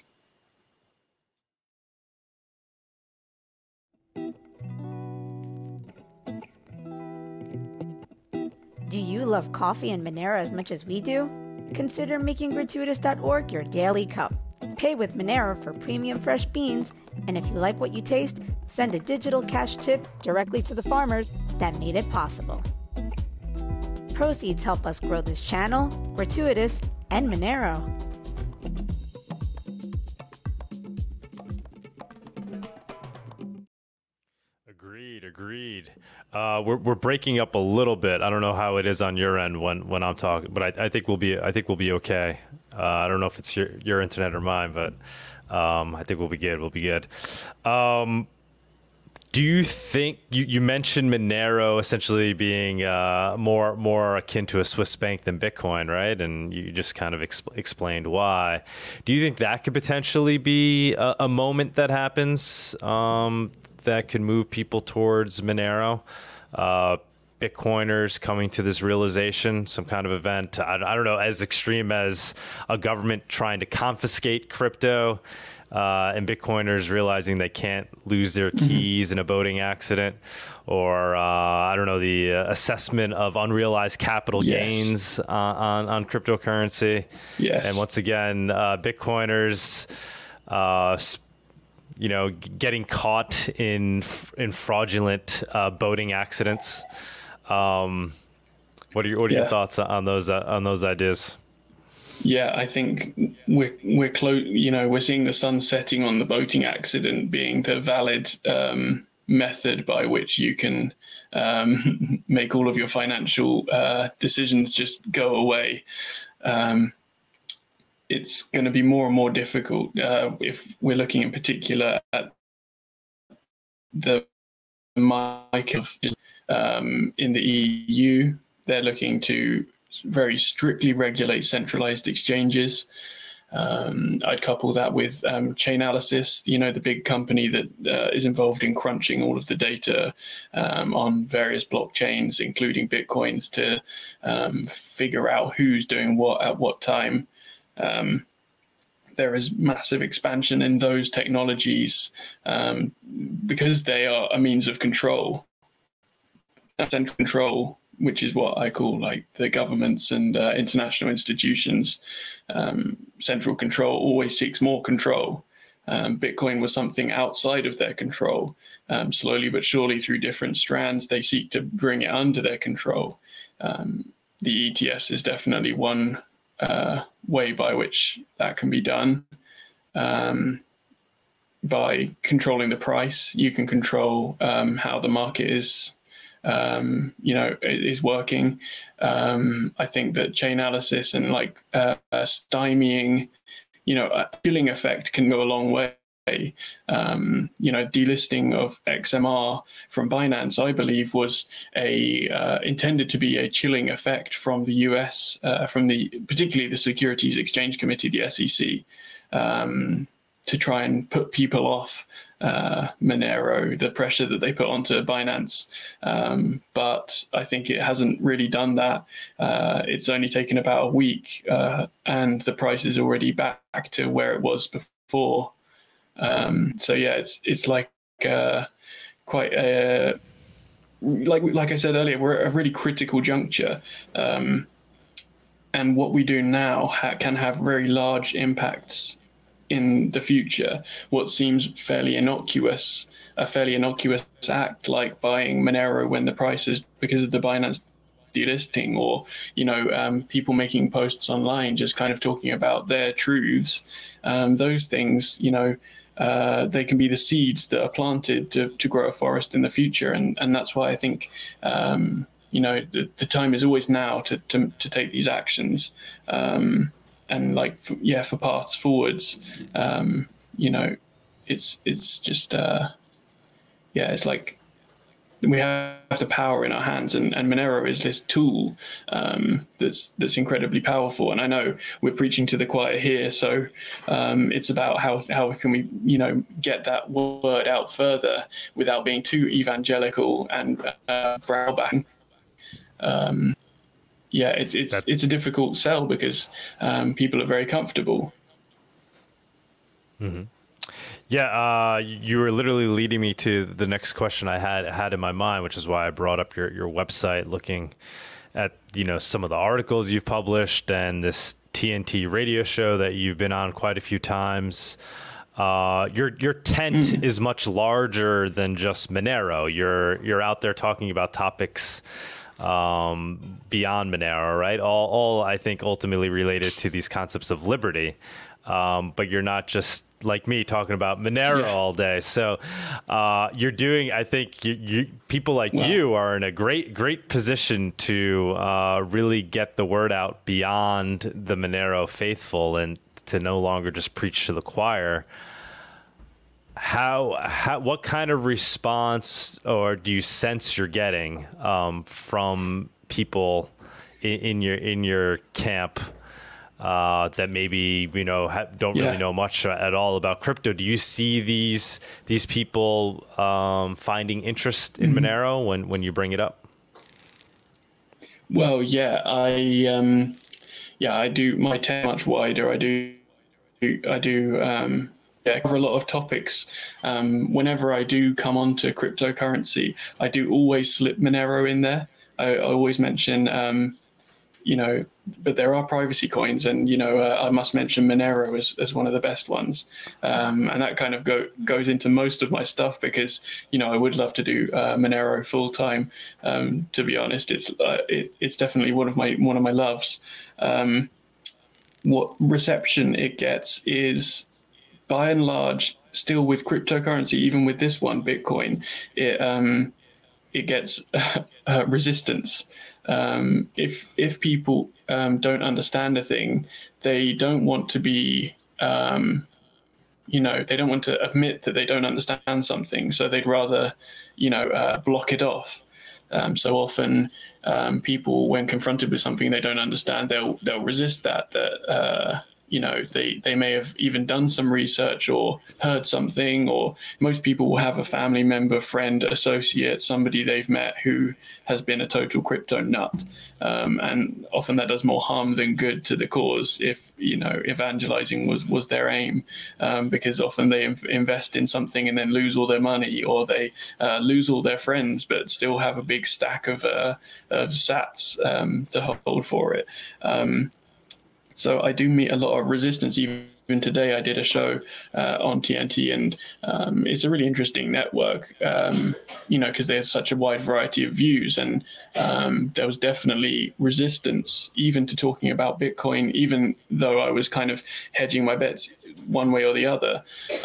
Do you love coffee and Monero as much as we do? Consider making gratuitous dot org your daily cup. Pay with Monero for premium fresh beans, and if you like what you taste, send a digital cash tip directly to the farmers that made it possible. Proceeds help us grow this channel, Gratuitous, and Monero. Agreed, agreed. Uh, we're we're breaking up a little bit. I don't know how it is on your end when, when I'm talking, but I, I think we'll be I think we'll be okay. Uh, I don't know if it's your your internet or mine, but um, I think we'll be good. We'll be good. Um, do you think you, you mentioned Monero essentially being uh, more more akin to a Swiss bank than Bitcoin, right? And you just kind of exp- explained why. Do you think that could potentially be a, a moment that happens? Um, that could move people towards Monero, uh, Bitcoiners coming to this realization, some kind of event, I, I don't know, as extreme as a government trying to confiscate crypto uh, and Bitcoiners realizing they can't lose their keys mm-hmm. in a boating accident, or uh, I don't know, the uh, assessment of unrealized capital yes. gains uh, on, on cryptocurrency. Yes. And once again, uh, Bitcoiners, uh, you know, getting caught in in fraudulent uh, boating accidents. Um, what are your what are yeah. your thoughts on those uh, on those ideas? Yeah, I think we're we're close. You know, we're seeing the sun setting on the boating accident being the valid um, method by which you can um, make all of your financial uh, decisions just go away. Um, it's going to be more and more difficult uh, if we're looking in particular at the mic of um, in the E U. They're looking to very strictly regulate centralized exchanges. Um, I'd couple that with um, Chainalysis, you know, the big company that uh, is involved in crunching all of the data um, on various blockchains, including Bitcoins, to um, figure out who's doing what at what time. Um, there is massive expansion in those technologies um, because they are a means of control, central control, which is what I call like the governments and uh, international institutions. Um, central control always seeks more control. Um, Bitcoin was something outside of their control. Um, slowly but surely, through different strands, they seek to bring it under their control. Um, the E T F is definitely one uh, way by which that can be done. Um, by controlling the price, you can control um, how the market is Um, you know, is working. Um, I think that Chainalysis and like uh, uh, stymieing, you know, a chilling effect can go a long way. Um, you know, delisting of X M R from Binance, I believe, was a uh, intended to be a chilling effect from the U S, uh, from the particularly the Securities Exchange Committee, the S E C, um, to try and put people off uh, Monero, the pressure that they put onto Binance. Um, but I think it hasn't really done that. Uh, it's only taken about a week uh, and the price is already back to where it was before. Um, so yeah, it's it's like uh, quite a like like I said earlier, we're at a really critical juncture, um, and what we do now ha- can have very large impacts in the future. What seems fairly innocuous, a fairly innocuous act like buying Monero when the price is because of the Binance delisting, or you know um, people making posts online just kind of talking about their truths. Um, those things, you know. Uh, they can be the seeds that are planted to, to grow a forest in the future, and, and that's why I think um, you know the, the time is always now to to, to take these actions, um, and like for, yeah for paths forwards. Um, you know, it's it's just uh, yeah, it's like we have the power in our hands, and, and Monero is this tool um, that's that's incredibly powerful. And I know we're preaching to the choir here, so um, it's about how how can we you know get that word out further without being too evangelical and uh, browbacking. Um, yeah, it's it's That- it's a difficult sell because um, people are very comfortable. Mm-hmm. Yeah, uh, you were literally leading me to the next question I had had in my mind, which is why I brought up your, your website, looking at you know some of the articles you've published and this T N T radio show that you've been on quite a few times. Uh, your your tent mm. is much larger than just Monero. You're you're out there talking about topics um, beyond Monero, right? All all I think ultimately related to these concepts of liberty. Um, but you're not just like me talking about Monero yeah. all day. So uh, you're doing, I think you, you, people like wow. you are in a great, great position to uh, really get the word out beyond the Monero faithful and to no longer just preach to the choir. How, how what kind of response or do you sense you're getting um, from people in, in your in your camp? Uh, that maybe you know ha- don't yeah. really know much at all about crypto. Do you see these these people um, finding interest in mm-hmm. Monero when, when you bring it up? Well, yeah, I um, yeah I do. My tent much wider. I do I do um, yeah, cover a lot of topics. Um, whenever I do come onto cryptocurrency, I do always slip Monero in there. I, I always mention. Um, You know, but there are privacy coins, and you know, uh, I must mention Monero as, as one of the best ones, um, and that kind of go goes into most of my stuff because you know I would love to do uh, Monero full time. Um, to be honest, it's uh, it, it's definitely one of my one of my loves. Um, what reception it gets is, by and large, still with cryptocurrency, even with this one, Bitcoin, it um, it gets uh, resistance. Um, if if people um, don't understand a thing, they don't want to be, um, you know, they don't want to admit that they don't understand something. So they'd rather, you know, uh, block it off. Um, so often, um, people, when confronted with something they don't understand, they'll they'll resist that. That uh, you know, they they may have even done some research or heard something, or most people will have a family member, friend, associate, somebody they've met who has been a total crypto nut. Um, and often that does more harm than good to the cause if, you know, evangelizing was, was their aim, um, because often they inv- invest in something and then lose all their money, or they uh, lose all their friends, but still have a big stack of, uh, of sats um, to hold for it. Um, So I do meet a lot of resistance. Even today, I did a show uh, on T N T, and um, it's a really interesting network, um, you know, because there's such a wide variety of views. And um, there was definitely resistance even to talking about Bitcoin, even though I was kind of hedging my bets one way or the other,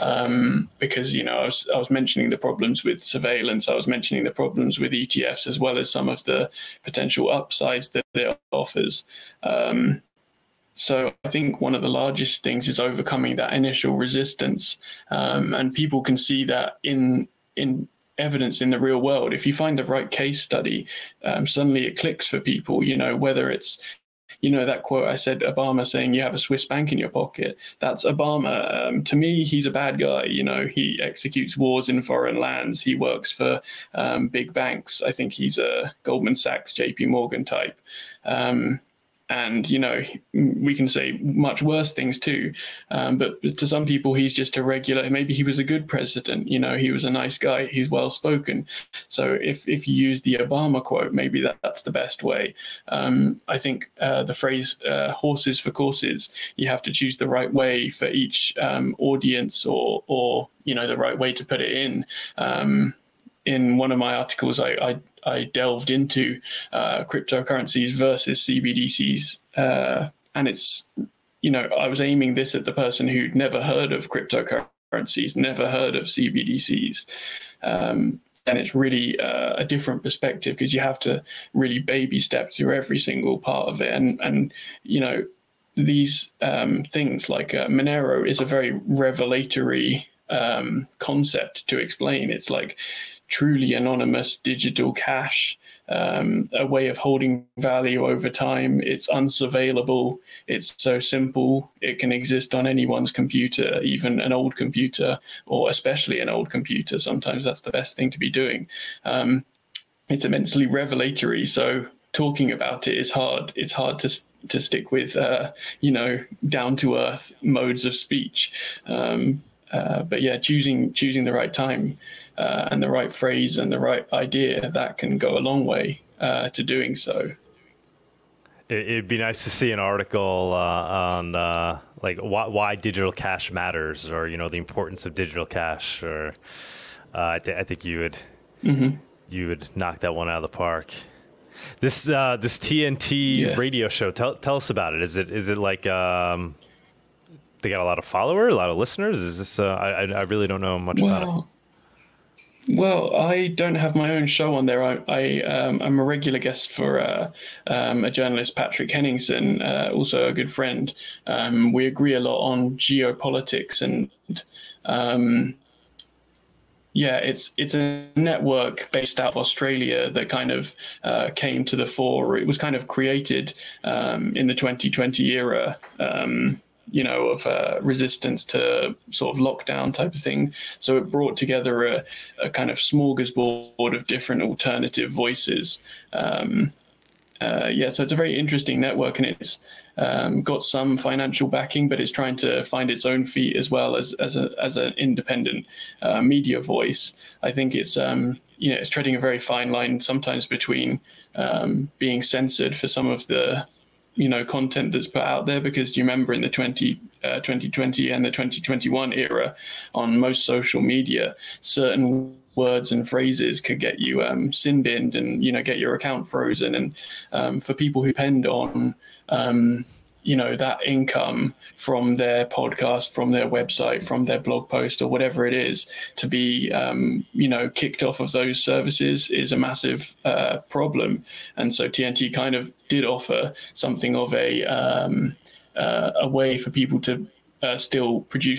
um, because, you know, I was, I was mentioning the problems with surveillance. I was mentioning the problems with E T Fs, as well as some of the potential upsides that it offers. Um, So I think one of the largest things is overcoming that initial resistance, um, and people can see that in in evidence in the real world. If you find the right case study, um, suddenly it clicks for people. You know, whether it's, you know, that quote I said, Obama saying you have a Swiss bank in your pocket. That's Obama. Um, to me, he's a bad guy. You know, he executes wars in foreign lands. He works for um, big banks. I think he's a Goldman Sachs, J P Morgan type. Um, and you know we can say much worse things too. Um, but to some people, he's just a regular. Maybe he was a good president. You know, he was a nice guy. He's well spoken. So if if you use the Obama quote, maybe that, that's the best way. Um, I think uh, the phrase uh, "horses for courses," you have to choose the right way for each um, audience, or or you know the right way to put it in. Um, in one of my articles, I, I I delved into uh, cryptocurrencies versus C B D Cs, uh, and it's, you know, I was aiming this at the person who'd never heard of cryptocurrencies, never heard of C B D Cs, um, and it's really uh, a different perspective because you have to really baby step through every single part of it, and and you know these um, things like uh, Monero is a very revelatory um, concept to explain. It's like truly anonymous digital cash, um, a way of holding value over time. It's unsurveillable. It's so simple. It can exist on anyone's computer, even an old computer, or especially an old computer. Sometimes that's the best thing to be doing. Um, it's immensely revelatory. So talking about it is hard. It's hard to to stick with, uh, you know, down to earth modes of speech. Um, uh, but yeah, choosing choosing the right time uh, and the right phrase and the right idea, that can go a long way uh, to doing so. It'd be nice to see an article uh, on uh, like why, why digital cash matters, or you know the importance of digital cash. Or uh, I, th- I think you would mm-hmm. you would knock that one out of the park. This uh, this T N T yeah. radio show. Tell tell us about it. Is it is it like um, they got a lot of followers, a lot of listeners? Is this? Uh, I I really don't know much well, about it. Well, I don't have my own show on there. I, I um, I'm a regular guest for uh, um, a journalist, Patrick Henningsen, uh, also a good friend. Um, we agree a lot on geopolitics and. Um, Yeah, it's it's a network based out of Australia that kind of uh, came to the fore. It was kind of created um, in the twenty twenty era, um, you know, of uh, resistance to sort of lockdown type of thing. So it brought together a, a kind of smorgasbord of different alternative voices. Um, uh, yeah, so it's a very interesting network, and it's um, got some financial backing, but it's trying to find its own feet as well as as a as an independent uh, media voice. I think it's um, you know it's treading a very fine line sometimes between um, being censored for some of the you know content that's put out there, because do you remember in the twenty twenty and the twenty twenty-one era on most social media, certain words and phrases could get you um, sin binned and you know get your account frozen, and um, for people who depend on um, you know that income from their podcast, from their website, from their blog post, or whatever it is, to be um, you know kicked off of those services is a massive uh, problem. And so T N T kind of did offer something of a um, uh, a way for people to uh, still produce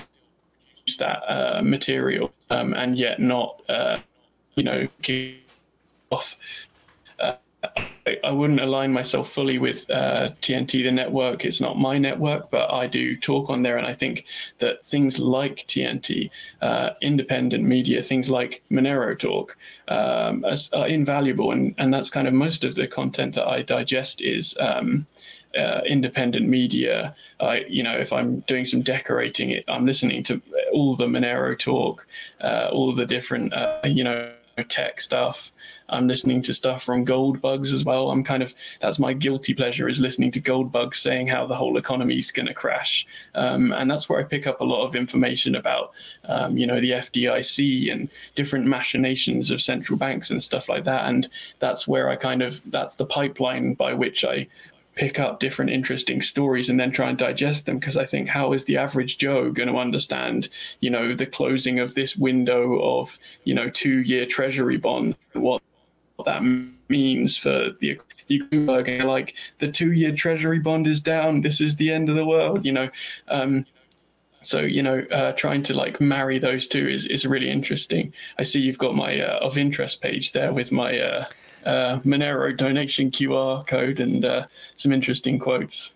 that uh, material um, and yet not uh, you know kick off. uh, I, I wouldn't align myself fully with uh, T N T, the network. It's not my network, but I do talk on there, and I think that things like T N T, uh, independent media, things like Monero Talk um, are, are invaluable, and, and that's kind of most of the content that I digest is um, Uh, independent media. I, you know, if I'm doing some decorating, it, I'm listening to all the Monero Talk, uh, all the different, uh, you know, tech stuff. I'm listening to stuff from Goldbugs as well. I'm kind of, that's my guilty pleasure, is listening to Goldbugs saying how the whole economy is going to crash. Um, and that's where I pick up a lot of information about, um, you know, the F D I C and different machinations of central banks and stuff like that. And that's where I kind of, that's the pipeline by which I pick up different interesting stories and then try and digest them, because I think, how is the average Joe going to understand, you know, the closing of this window of, you know, two-year treasury bond, what that means for the Bloomberg, like the two-year treasury bond is down, this is the end of the world, you know. Um, so, you know, uh, trying to like marry those two is, is really interesting. I see you've got my uh, of interest page there with my uh, Uh, Monero donation Q R code and uh, some interesting quotes.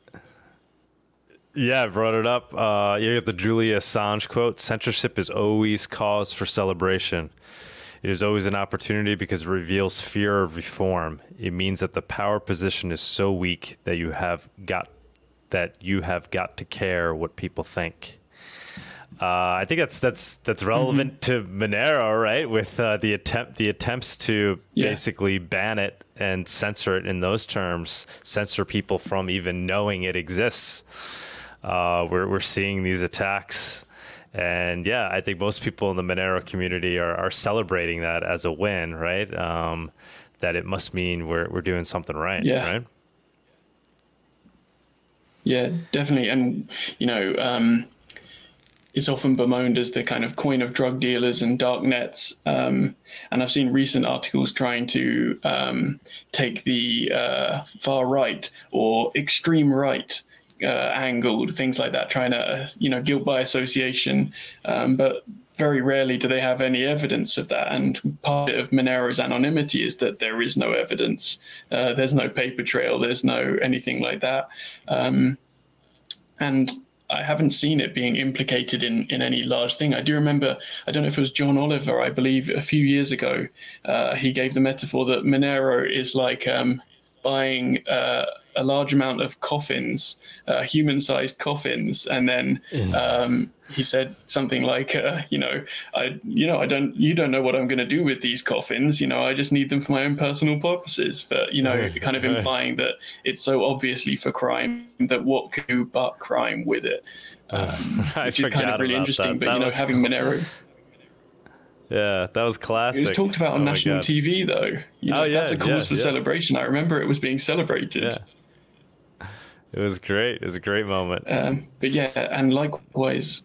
Yeah, I brought it up. Uh, you got the Julia Assange quote: "Censorship is always cause for celebration." It is always an opportunity because it reveals fear of reform. It means that the power position is so weak that you have got that you have got to care what people think. Uh, I think that's that's that's relevant mm-hmm. to Monero, right? With uh, the attempt the attempts to yeah. basically ban it and censor it in those terms, censor people from even knowing it exists. Uh, we're we're seeing these attacks, and yeah, I think most people in the Monero community are, are celebrating that as a win, right? Um, that it must mean we're we're doing something right, yeah. right? Yeah, definitely, and you know. Um, It's often bemoaned as the kind of coin of drug dealers and dark nets. Um, and I've seen recent articles trying to um, take the uh, far right or extreme right uh, angled, things like that, trying to, you know, guilt by association. Um, but very rarely do they have any evidence of that. And part of Monero's anonymity is that there is no evidence. Uh, there's no paper trail. There's no anything like that. Um, and I haven't seen it being implicated in, in any large thing. I do remember, I don't know if it was John Oliver, I believe a few years ago, uh, he gave the metaphor that Monero is like um, buying uh, a large amount of coffins, uh, human-sized coffins, and then um, he said something like, uh, you know, I, you know, I don't, you don't know what I'm going to do with these coffins. You know, I just need them for my own personal purposes. But you know, right, kind of right. implying that it's so obviously for crime that what could you but crime with it, um, which is kind of really interesting. That. But that you know, was having Monero. Yeah, that was classic. It was talked about on oh national T V, though. You know, oh, yeah, that's a cause yeah, for yeah. celebration. I remember it was being celebrated. Yeah. It was great. It was a great moment. Um, but yeah, and likewise,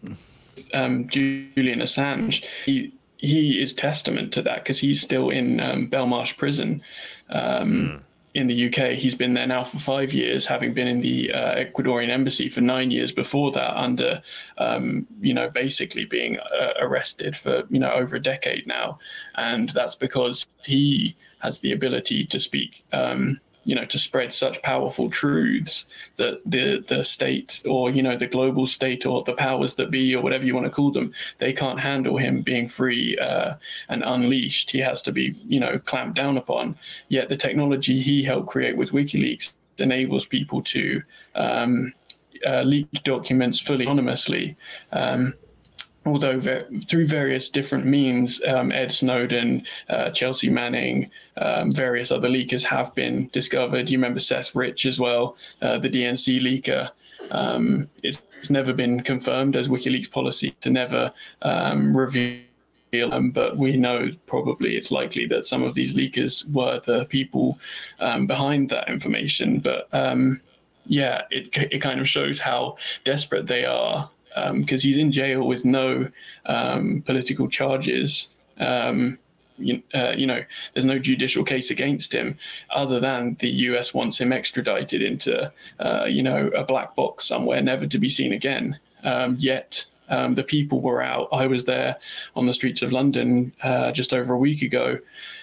um, Julian Assange, he he is testament to that because he's still in um, Belmarsh prison um, mm. in the U K. He's been there now for five years, having been in the uh, Ecuadorian embassy for nine years before that, under, um, you know, basically being uh, arrested for, you know, over a decade now. And that's because he has the ability to speak um you know, to spread such powerful truths that the the state or, you know, the global state or the powers that be or whatever you want to call them, they can't handle him being free uh, and unleashed. He has to be, you know, clamped down upon. Yet the technology he helped create with WikiLeaks enables people to um, uh, leak documents fully anonymously. Um, Although ver- through various different means, um, Ed Snowden, uh, Chelsea Manning, um, various other leakers have been discovered. You remember Seth Rich as well, uh, the D N C leaker. Um, it's, it's never been confirmed as WikiLeaks policy to never um, reveal them, but we know probably it's likely that some of these leakers were the people um, behind that information. But um, yeah, it it kind of shows how desperate they are. Because um, he's in jail with no um, political charges. Um, you, uh, you know, there's no judicial case against him other than the U S wants him extradited into, uh, you know, a black box somewhere, never to be seen again. Um, yet um, the people were out. I was there on the streets of London uh, just over a week ago.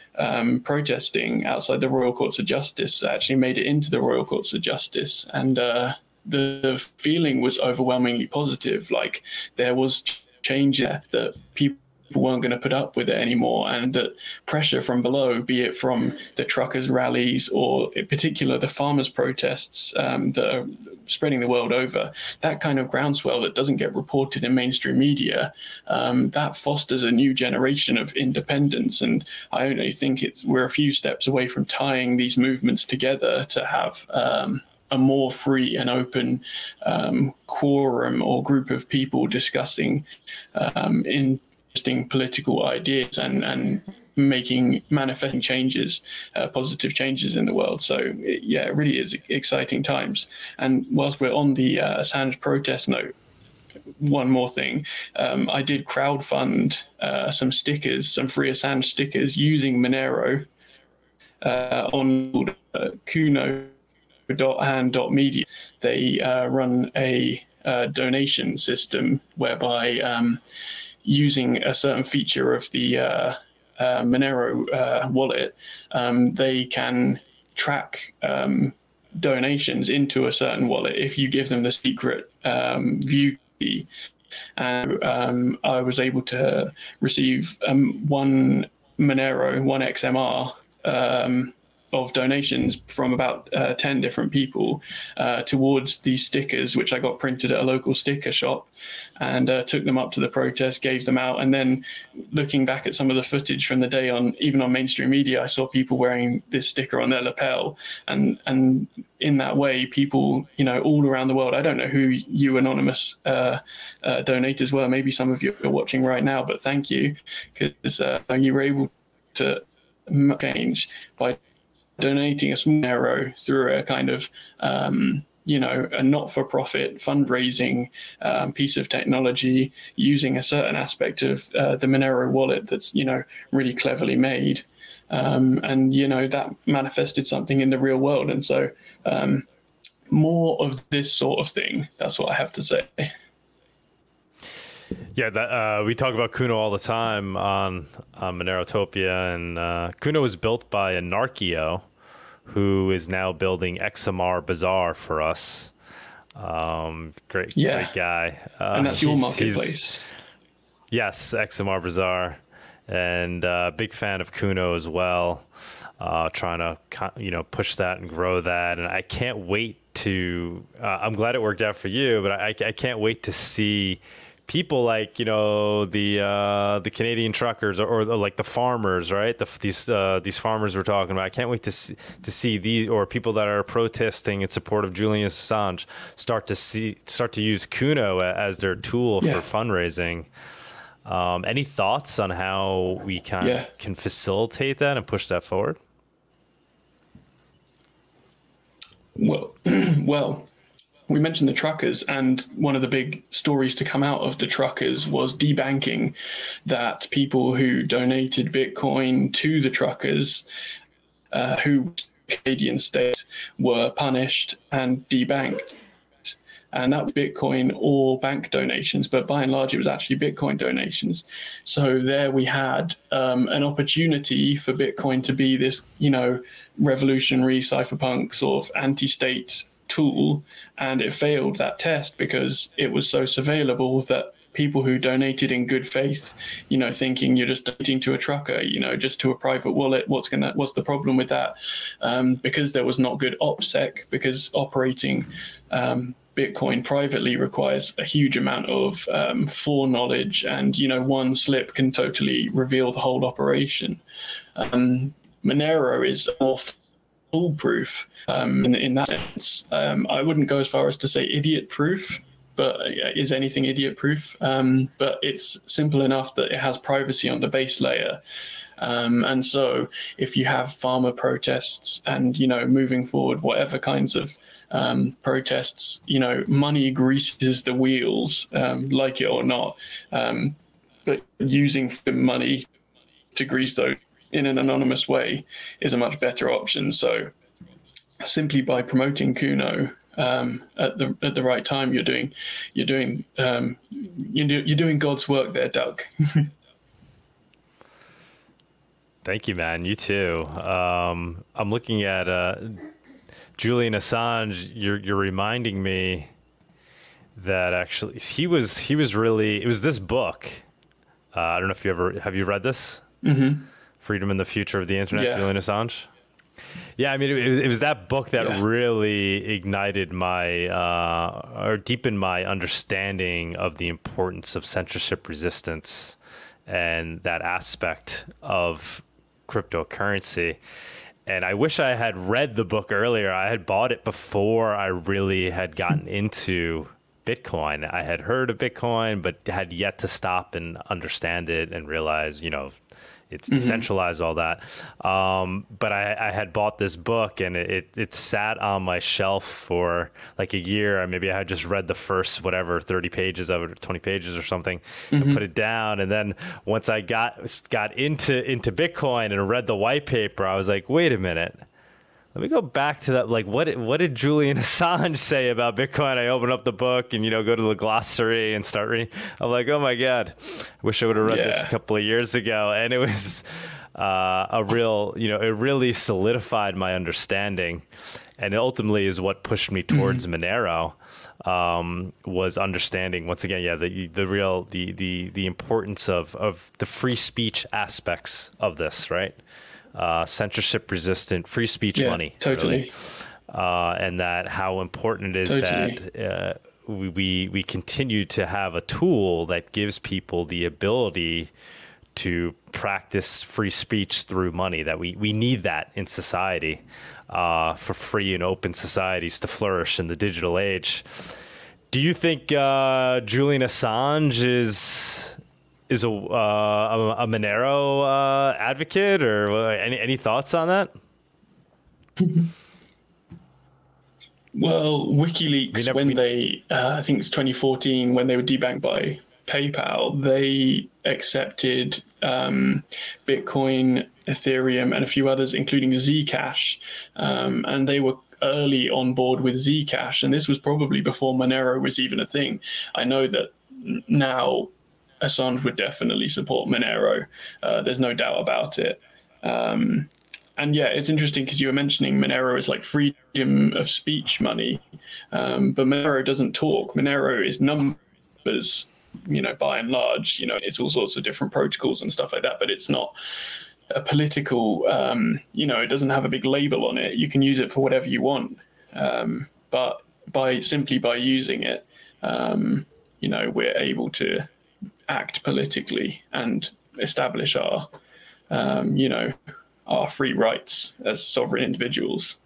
Um, protesting outside the Royal Courts of Justice. I actually made it into the Royal Courts of Justice, and uh, the feeling was overwhelmingly positive. Like there was change there, that people weren't going to put up with it anymore, and that pressure from below, be it from the truckers' rallies or in particular the farmers' protests um, that are spreading the world over, that kind of groundswell that doesn't get reported in mainstream media, um, that fosters a new generation of independence. And I only think it's we're a few steps away from tying these movements together to have um, a more free and open um, quorum or group of people discussing um, interesting political ideas and, and making, manifesting changes, uh, positive changes in the world. So, it, yeah, it really is exciting times. And whilst we're on the uh, Assange protest note, one more thing, um, I did crowdfund uh, some stickers, some free Assange stickers using Monero uh, on uh, Kuno. Hand.media. They uh, run a uh, donation system whereby um, using a certain feature of the uh, uh, Monero uh, wallet, um, they can track um, donations into a certain wallet if you give them the secret um, view key. And um, I was able to receive um, one Monero, one X M R, um, of donations from about uh, ten different people uh, towards these stickers, which I got printed at a local sticker shop, and uh, took them up to the protest, gave them out. And then looking back at some of the footage from the day on, even on mainstream media, I saw people wearing this sticker on their lapel. And, and in that way, people, you know, all around the world, I don't know who you anonymous uh, uh, donators were. Maybe some of you are watching right now, but thank you, because uh, you were able to change by donating a small Monero through a kind of, um, you know, a not-for-profit fundraising um, piece of technology using a certain aspect of uh, the Monero wallet that's, you know, really cleverly made. Um, and, you know, that manifested something in the real world. And so um, more of this sort of thing, that's what I have to say. Yeah, that, uh, we talk about Kuno all the time on, on Monerotopia, and uh, Kuno was built by Anarchio, who is now building X M R Bazaar for us. Um, great, yeah. great guy. Uh, and that's your marketplace. Yes, X M R Bazaar, and uh, big fan of Kuno as well. Uh, trying to you know push that and grow that, and I can't wait to. Uh, I'm glad it worked out for you, but I, I can't wait to see people like, you know, the uh, the Canadian truckers or, or like the farmers, right? The, these uh, these farmers we're talking about. I can't wait to see, to see these, or people that are protesting in support of Julian Assange start to see start to use Kuno as their tool yeah. for fundraising. Um, any thoughts on how we can yeah. can facilitate that and push that forward? Well, well. We mentioned the truckers, and one of the big stories to come out of the truckers was debanking that people who donated Bitcoin to the truckers, uh, who Canadian state, were punished and debanked. And that was Bitcoin or bank donations, but by and large, it was actually Bitcoin donations. So there we had um, an opportunity for Bitcoin to be this, you know, revolutionary cypherpunk sort of anti-state tool, and it failed that test because it was so surveillable that people who donated in good faith, you know, thinking you're just donating to a trucker, you know, just to a private wallet, what's gonna what's the problem with that? Um, because there was not good OPSEC, because operating um, Bitcoin privately requires a huge amount of um, foreknowledge, and, you know, one slip can totally reveal the whole operation. Um, Monero is more foolproof um, in, in that sense. Um, I wouldn't go as far as to say idiot-proof, but is anything idiot-proof? Um, but it's simple enough that it has privacy on the base layer. Um, and so if you have farmer protests and, you know, moving forward, whatever kinds of um, protests, you know, money greases the wheels, um, like it or not. Um, but using money to grease those in an anonymous way is a much better option. So simply by promoting Kuno um, at the at the right time, you're doing you're doing um, you're, do, you're doing God's work there, Doug. Thank you, man. You too. Um, I'm looking at uh, Julian Assange. You're you're reminding me that actually he was he was really it was this book. Uh, I don't know if you ever have you read this. Mm-hmm. Freedom and the Future of the Internet, yeah. Julian Assange. Yeah, I mean, it was, it was that book that yeah. really ignited my, uh, or deepened my understanding of the importance of censorship resistance and that aspect of cryptocurrency. And I wish I had read the book earlier. I had bought it before I really had gotten into Bitcoin. I had heard of Bitcoin, but had yet to stop and understand it and realize, you know, it's decentralized, mm-hmm. all that. Um, but I, I had bought this book, and it, it, it sat on my shelf for like a year. Maybe I had just read the first, whatever, thirty pages of it, or twenty pages or something, mm-hmm. and put it down. And then once I got got into into Bitcoin and read the white paper, I was like, wait a minute. Let me go back to that. Like, what what did Julian Assange say about Bitcoin? I open up the book and, you know, go to the glossary and start reading. I'm like, oh my God, wish I would have read yeah. this a couple of years ago. And it was uh, a real, you know, it really solidified my understanding, and ultimately is what pushed me towards mm-hmm. Monero. um, was understanding once again, yeah, the the real the the the importance of of the free speech aspects of this, right? Uh, censorship resistant free speech yeah, money, totally. Really. Uh, and that how important it is Totally. that uh, we, we we continue to have a tool that gives people the ability to practice free speech through money. That we, we need that in society uh, for free and open societies to flourish in the digital age. Do you think uh, Julian Assange is is a uh, a, a Monero uh, advocate, or any any thoughts on that? Well, WikiLeaks, We never- when we- they, uh, I think it's twenty fourteen, when they were debanked by PayPal, they accepted um, Bitcoin, Ethereum, and a few others, including Zcash. Um, and they were early on board with Zcash. And this was probably before Monero was even a thing. I know that now Assange would definitely support Monero. Uh, there's no doubt about it. Um, And yeah, it's interesting because you were mentioning Monero is like freedom of speech money, um, but Monero doesn't talk. Monero is numbers, you know, by and large. You know, it's all sorts of different protocols and stuff like that, but it's not a political, um, you know, it doesn't have a big label on it. You can use it for whatever you want. Um, but by simply by using it, um, you know, we're able to act politically and establish our, um, you know, our free rights as sovereign individuals.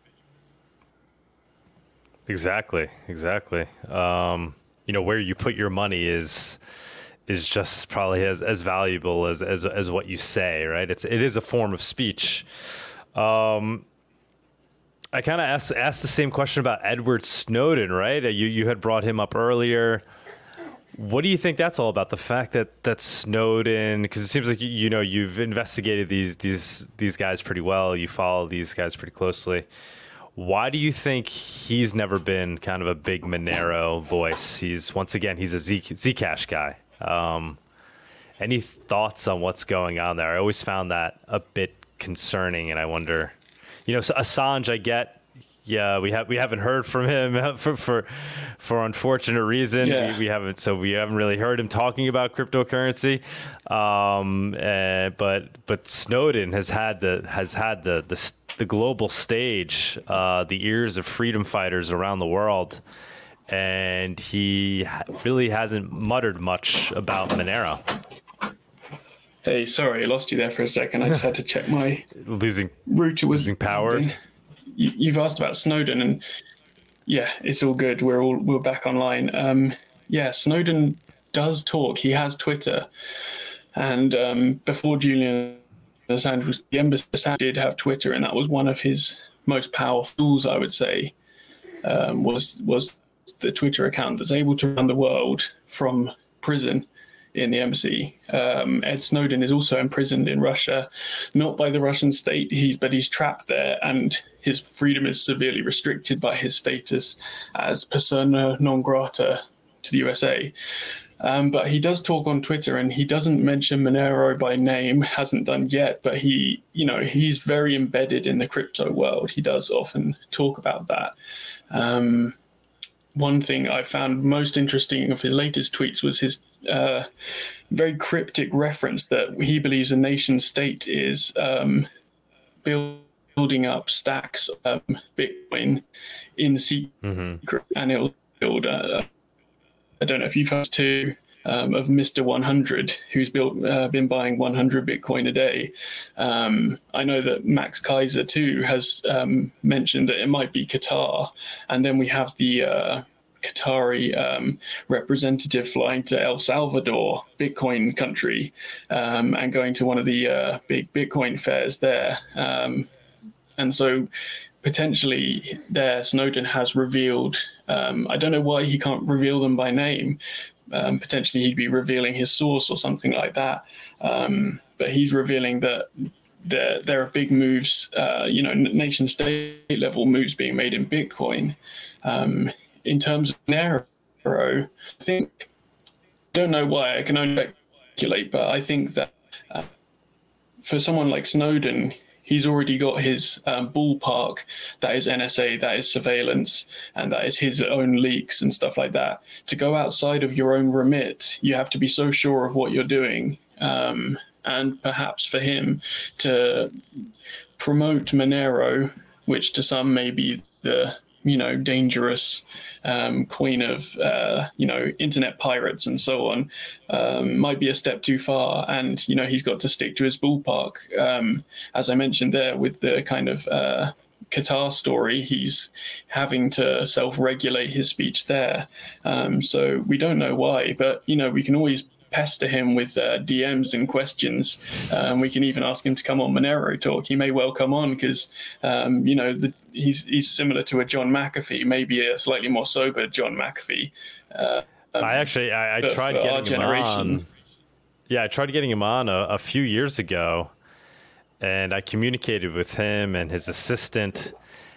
Exactly, exactly. Um, you know, where you put your money is is just probably as, as valuable as, as as what you say, right? It's it is a form of speech. Um, I kind of asked asked the same question about Edward Snowden, right? You you had brought him up earlier. What do you think that's all about? The fact that that Snowden, because it seems like you, you know you've investigated these these these guys pretty well. You follow these guys pretty closely. Why do you think he's never been kind of a big Monero voice? He's once again he's a Z, Zcash guy. Um, any thoughts on what's going on there? I always found that a bit concerning, and I wonder, you know, so Assange, I get. Yeah, we have we haven't heard from him for for, for unfortunate reason. Yeah. We, we haven't, so we haven't really heard him talking about cryptocurrency. Um, uh, but but Snowden has had the has had the the, the global stage, uh, the ears of freedom fighters around the world, and he really hasn't muttered much about Monero. Hey, sorry, I lost you there for a second. I just had to check my Losing router was losing power. You, you've asked about Snowden, and yeah, it's all good. We're all we're back online. Um, yeah, Snowden does talk. He has Twitter, and um, before Julian Assange was the embassy, Assange did have Twitter, and that was one of his most powerful tools, I would say. Um, was was the Twitter account that's able to run the world from prison in the embassy. Um, Ed Snowden is also imprisoned in Russia, not by the Russian state, he's, but he's trapped there, and his freedom is severely restricted by his status as persona non grata to the U S A. Um, but he does talk on Twitter, and he doesn't mention Monero by name, hasn't done yet, but he, you know, he's very embedded in the crypto world. He does often talk about that. Um, one thing I found most interesting of his latest tweets was his uh, very cryptic reference that he believes a nation state is um, building up stacks of Bitcoin in secret, mm-hmm. and it'll build. Uh, I don't know if you've heard too um, of Mister one hundred, who's built uh, been buying one hundred Bitcoin a day. Um, I know that Max Kaiser too has um, mentioned that it might be Qatar, and then we have the uh, Qatari um, representative flying to El Salvador, Bitcoin country, um, and going to one of the uh, big Bitcoin fairs there. Um, and so potentially there, Snowden has revealed, um, I don't know why he can't reveal them by name. Um, potentially he'd be revealing his source or something like that. Um, but he's revealing that there, there are big moves, uh, you know, nation state level moves being made in Bitcoin. Um, In terms of Monero, I think, don't know why, I can only speculate, but I think that uh, for someone like Snowden, he's already got his um, ballpark. That is N S A, that is surveillance, and that is his own leaks and stuff like that. To go outside of your own remit, you have to be so sure of what you're doing. Um, and perhaps for him to promote Monero, which to some may be the, you know, dangerous um, queen of, uh, you know, internet pirates and so on, um, might be a step too far. And, you know, he's got to stick to his ballpark. Um, as I mentioned there with the kind of uh, Qatar story, he's having to self-regulate his speech there. Um, so we don't know why, but, you know, we can always pester him with uh, D Ms and questions. Um, we can even ask him to come on Monero Talk. He may well come on because, um, you know, the, he's he's similar to a John McAfee, maybe a slightly more sober John McAfee. Uh, um, I actually, I, I tried getting him on. Yeah, I tried getting him on a, a few years ago, and I communicated with him and his assistant.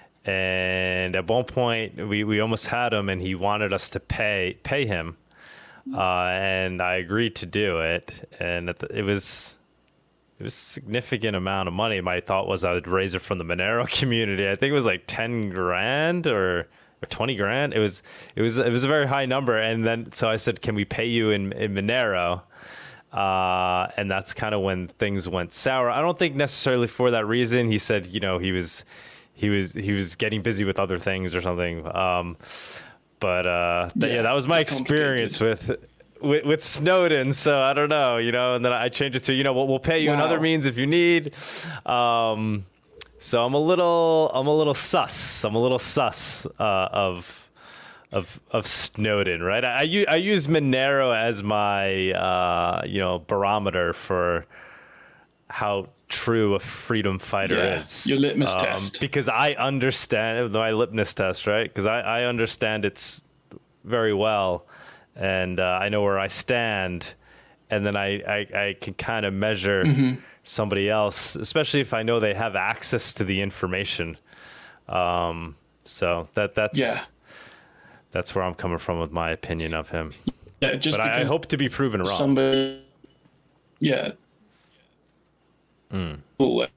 And at one point, we, we almost had him, and he wanted us to pay pay him. Uh, and I agreed to do it, and it was it was a significant amount of money. My thought was I would raise it from the Monero community. I think it was like ten grand or, or twenty grand. It was it was it was a very high number. And then so I said, "Can we pay you in in Monero?" Uh, and that's kind of when things went sour. I don't think necessarily for that reason. He said, you know, he was he was he was getting busy with other things or something. Um, But uh, th- yeah, yeah, that was my experience with, with with Snowden. So I don't know, you know. And then I changed it to, you know, we'll, we'll pay you wow. in other means if you need. Um, so I'm a little, I'm a little sus. I'm a little sus uh, of of of Snowden, right? I, I use I use Monero as my uh, you know barometer for how true a freedom fighter yeah, is. Your litmus um, test. Because I understand, my litmus test, right? Because I, I understand it's very well, and uh, I know where I stand, and then I, I, I can kind of measure mm-hmm. somebody else, especially if I know they have access to the information. Um, so that that's yeah. that's where I'm coming from with my opinion of him. Yeah, just but I, I hope to be proven wrong. Somebody, yeah. Mm.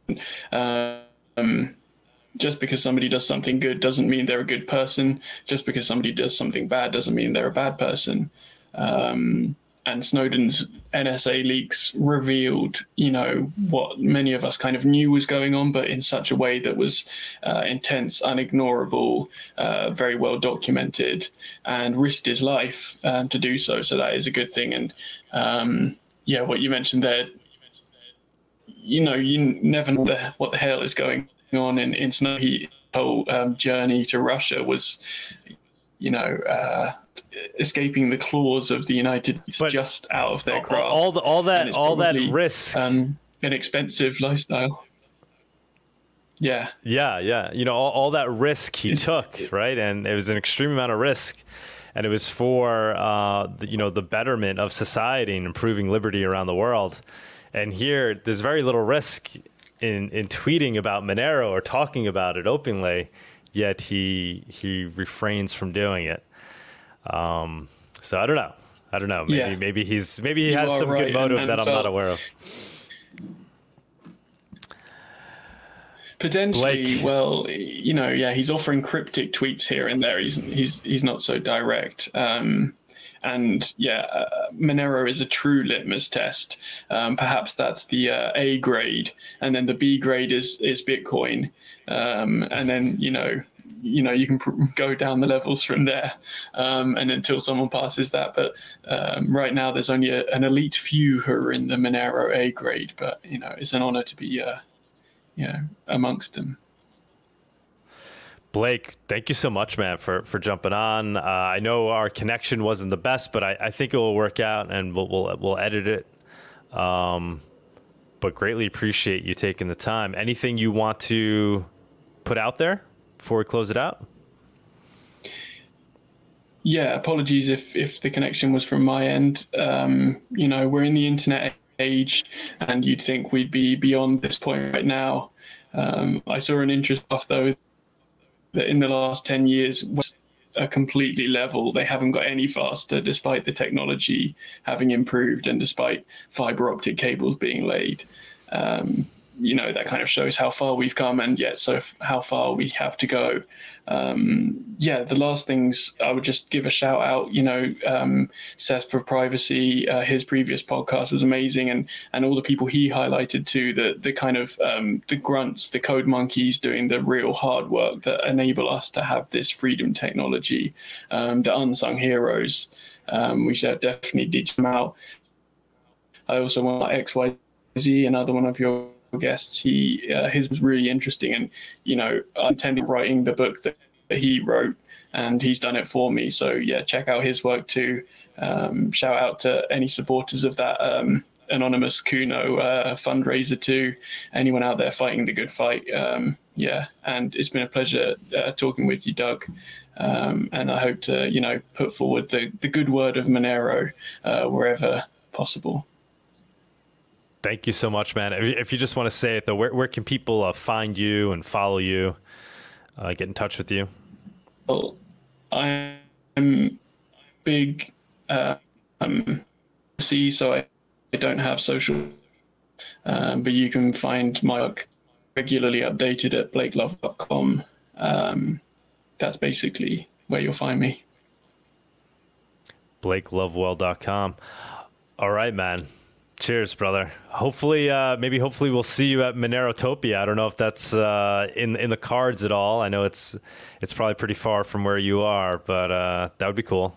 Um, just because somebody does something good doesn't mean they're a good person. Just because somebody does something bad doesn't mean they're a bad person. Um, and Snowden's N S A leaks revealed, you know, what many of us kind of knew was going on, but in such a way that was uh, intense, unignorable, uh, very well documented, and risked his life um, to do so. So that is a good thing. And um, yeah, what you mentioned there, you know, you never know the, what the hell is going on in, in Snow. His whole um, journey to Russia was, you know, uh, escaping the claws of the United States, but just out of their grasp. All the, all that, all that risk, um, an expensive lifestyle. Yeah, yeah, yeah. You know, all, all that risk he it's, took, right? And it was an extreme amount of risk, and it was for uh, the, you know, the betterment of society and improving liberty around the world. And here, there's very little risk in, in tweeting about Monero or talking about it openly, yet he he refrains from doing it. Um, so I don't know. I don't know. Maybe yeah. maybe he's maybe he you has some right. good motive and, and that I'm not aware of. Potentially, Blake. Well, you know, yeah, he's offering cryptic tweets here and there. He's he's he's not so direct. Um, And yeah, uh, Monero is a true litmus test. Um, perhaps that's the uh, A grade, and then the B grade is is Bitcoin. Um, and then you know, you know, you can pr- go down the levels from there, um, and until someone passes that. But um, right now, there's only a, an elite few who are in the Monero A grade. But you know, it's an honor to be, uh, you know, amongst them. Blake, thank you so much, man, for, for jumping on. Uh, I know our connection wasn't the best, but I, I think it will work out, and we'll we'll, we'll edit it. Um, but greatly appreciate you taking the time. Anything you want to put out there before we close it out? Yeah, apologies if, if the connection was from my end. Um, you know, we're in the internet age, and you'd think we'd be beyond this point right now. Um, I saw an interest off, though, that in the last ten years are completely level. They haven't got any faster despite the technology having improved and despite fiber optic cables being laid. Um, you know, that kind of shows how far we've come, and yet so f- how far we have to go. Um, yeah, the last things I would just give a shout out, you know, um, Seth for Privacy, uh, his previous podcast was amazing, and and all the people he highlighted too, the the kind of um, the grunts, the code monkeys doing the real hard work that enable us to have this freedom technology, um, the unsung heroes. Um, we should definitely dig them out. I also want X Y Z, another one of your guests. He uh, his was really interesting, and you know, I intended writing the book that he wrote, and he's done it for me. So yeah, check out his work too. Um, shout out to any supporters of that um, anonymous Kuno uh, fundraiser too. Anyone out there fighting the good fight. Um, yeah, and it's been a pleasure uh, talking with you, Doug. Um, and I hope to, you know, put forward the, the good word of Monero uh, wherever possible. Thank you so much, man. If you just want to say it, though, where, where can people uh, find you and follow you, uh, get in touch with you? Well, I'm big, uh, um, see, so I, I don't have social, um, but you can find my work regularly updated at blake love dot com. Um, that's basically where you'll find me. blake lovewell dot com. All right, man. Cheers, brother. Hopefully, uh, maybe hopefully we'll see you at Monerotopia. I don't know if that's uh, in in the cards at all. I know it's it's probably pretty far from where you are, but uh, that would be cool.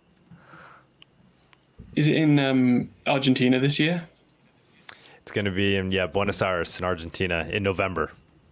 Is it in um, Argentina this year? It's going to be in, yeah, Buenos Aires in Argentina in November.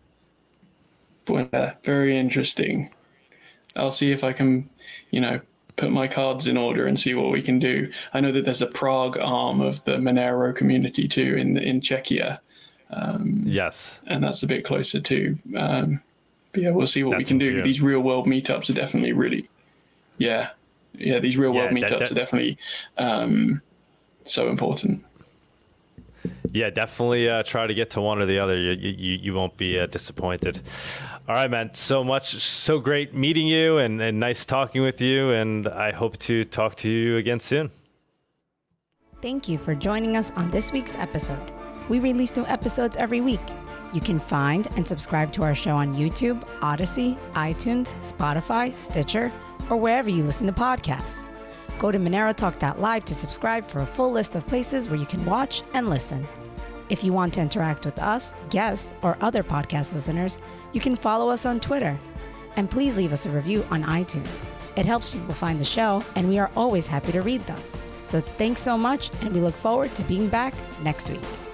Well, very interesting. I'll see if I can, you know, put my cards in order and see what we can do. I know that there's a Prague arm of the Monero community too in in Czechia. Um, yes. And that's a bit closer too. Um, but yeah, we'll see what that's we can do. June. These real world meetups are definitely really, yeah. Yeah, these real world yeah, meetups that, that, are definitely um, so important. Yeah, definitely uh, try to get to one or the other. You you, you won't be uh, disappointed. All right, man. So much, so great meeting you, and, and nice talking with you. And I hope to talk to you again soon. Thank you for joining us on this week's episode. We release new episodes every week. You can find and subscribe to our show on YouTube, Odyssey, iTunes, Spotify, Stitcher, or wherever you listen to podcasts. Go to monero talk dot live to subscribe for a full list of places where you can watch and listen. If you want to interact with us, guests, or other podcast listeners, you can follow us on Twitter. And please leave us a review on iTunes. It helps people find the show, and we are always happy to read them. So thanks so much, and we look forward to being back next week.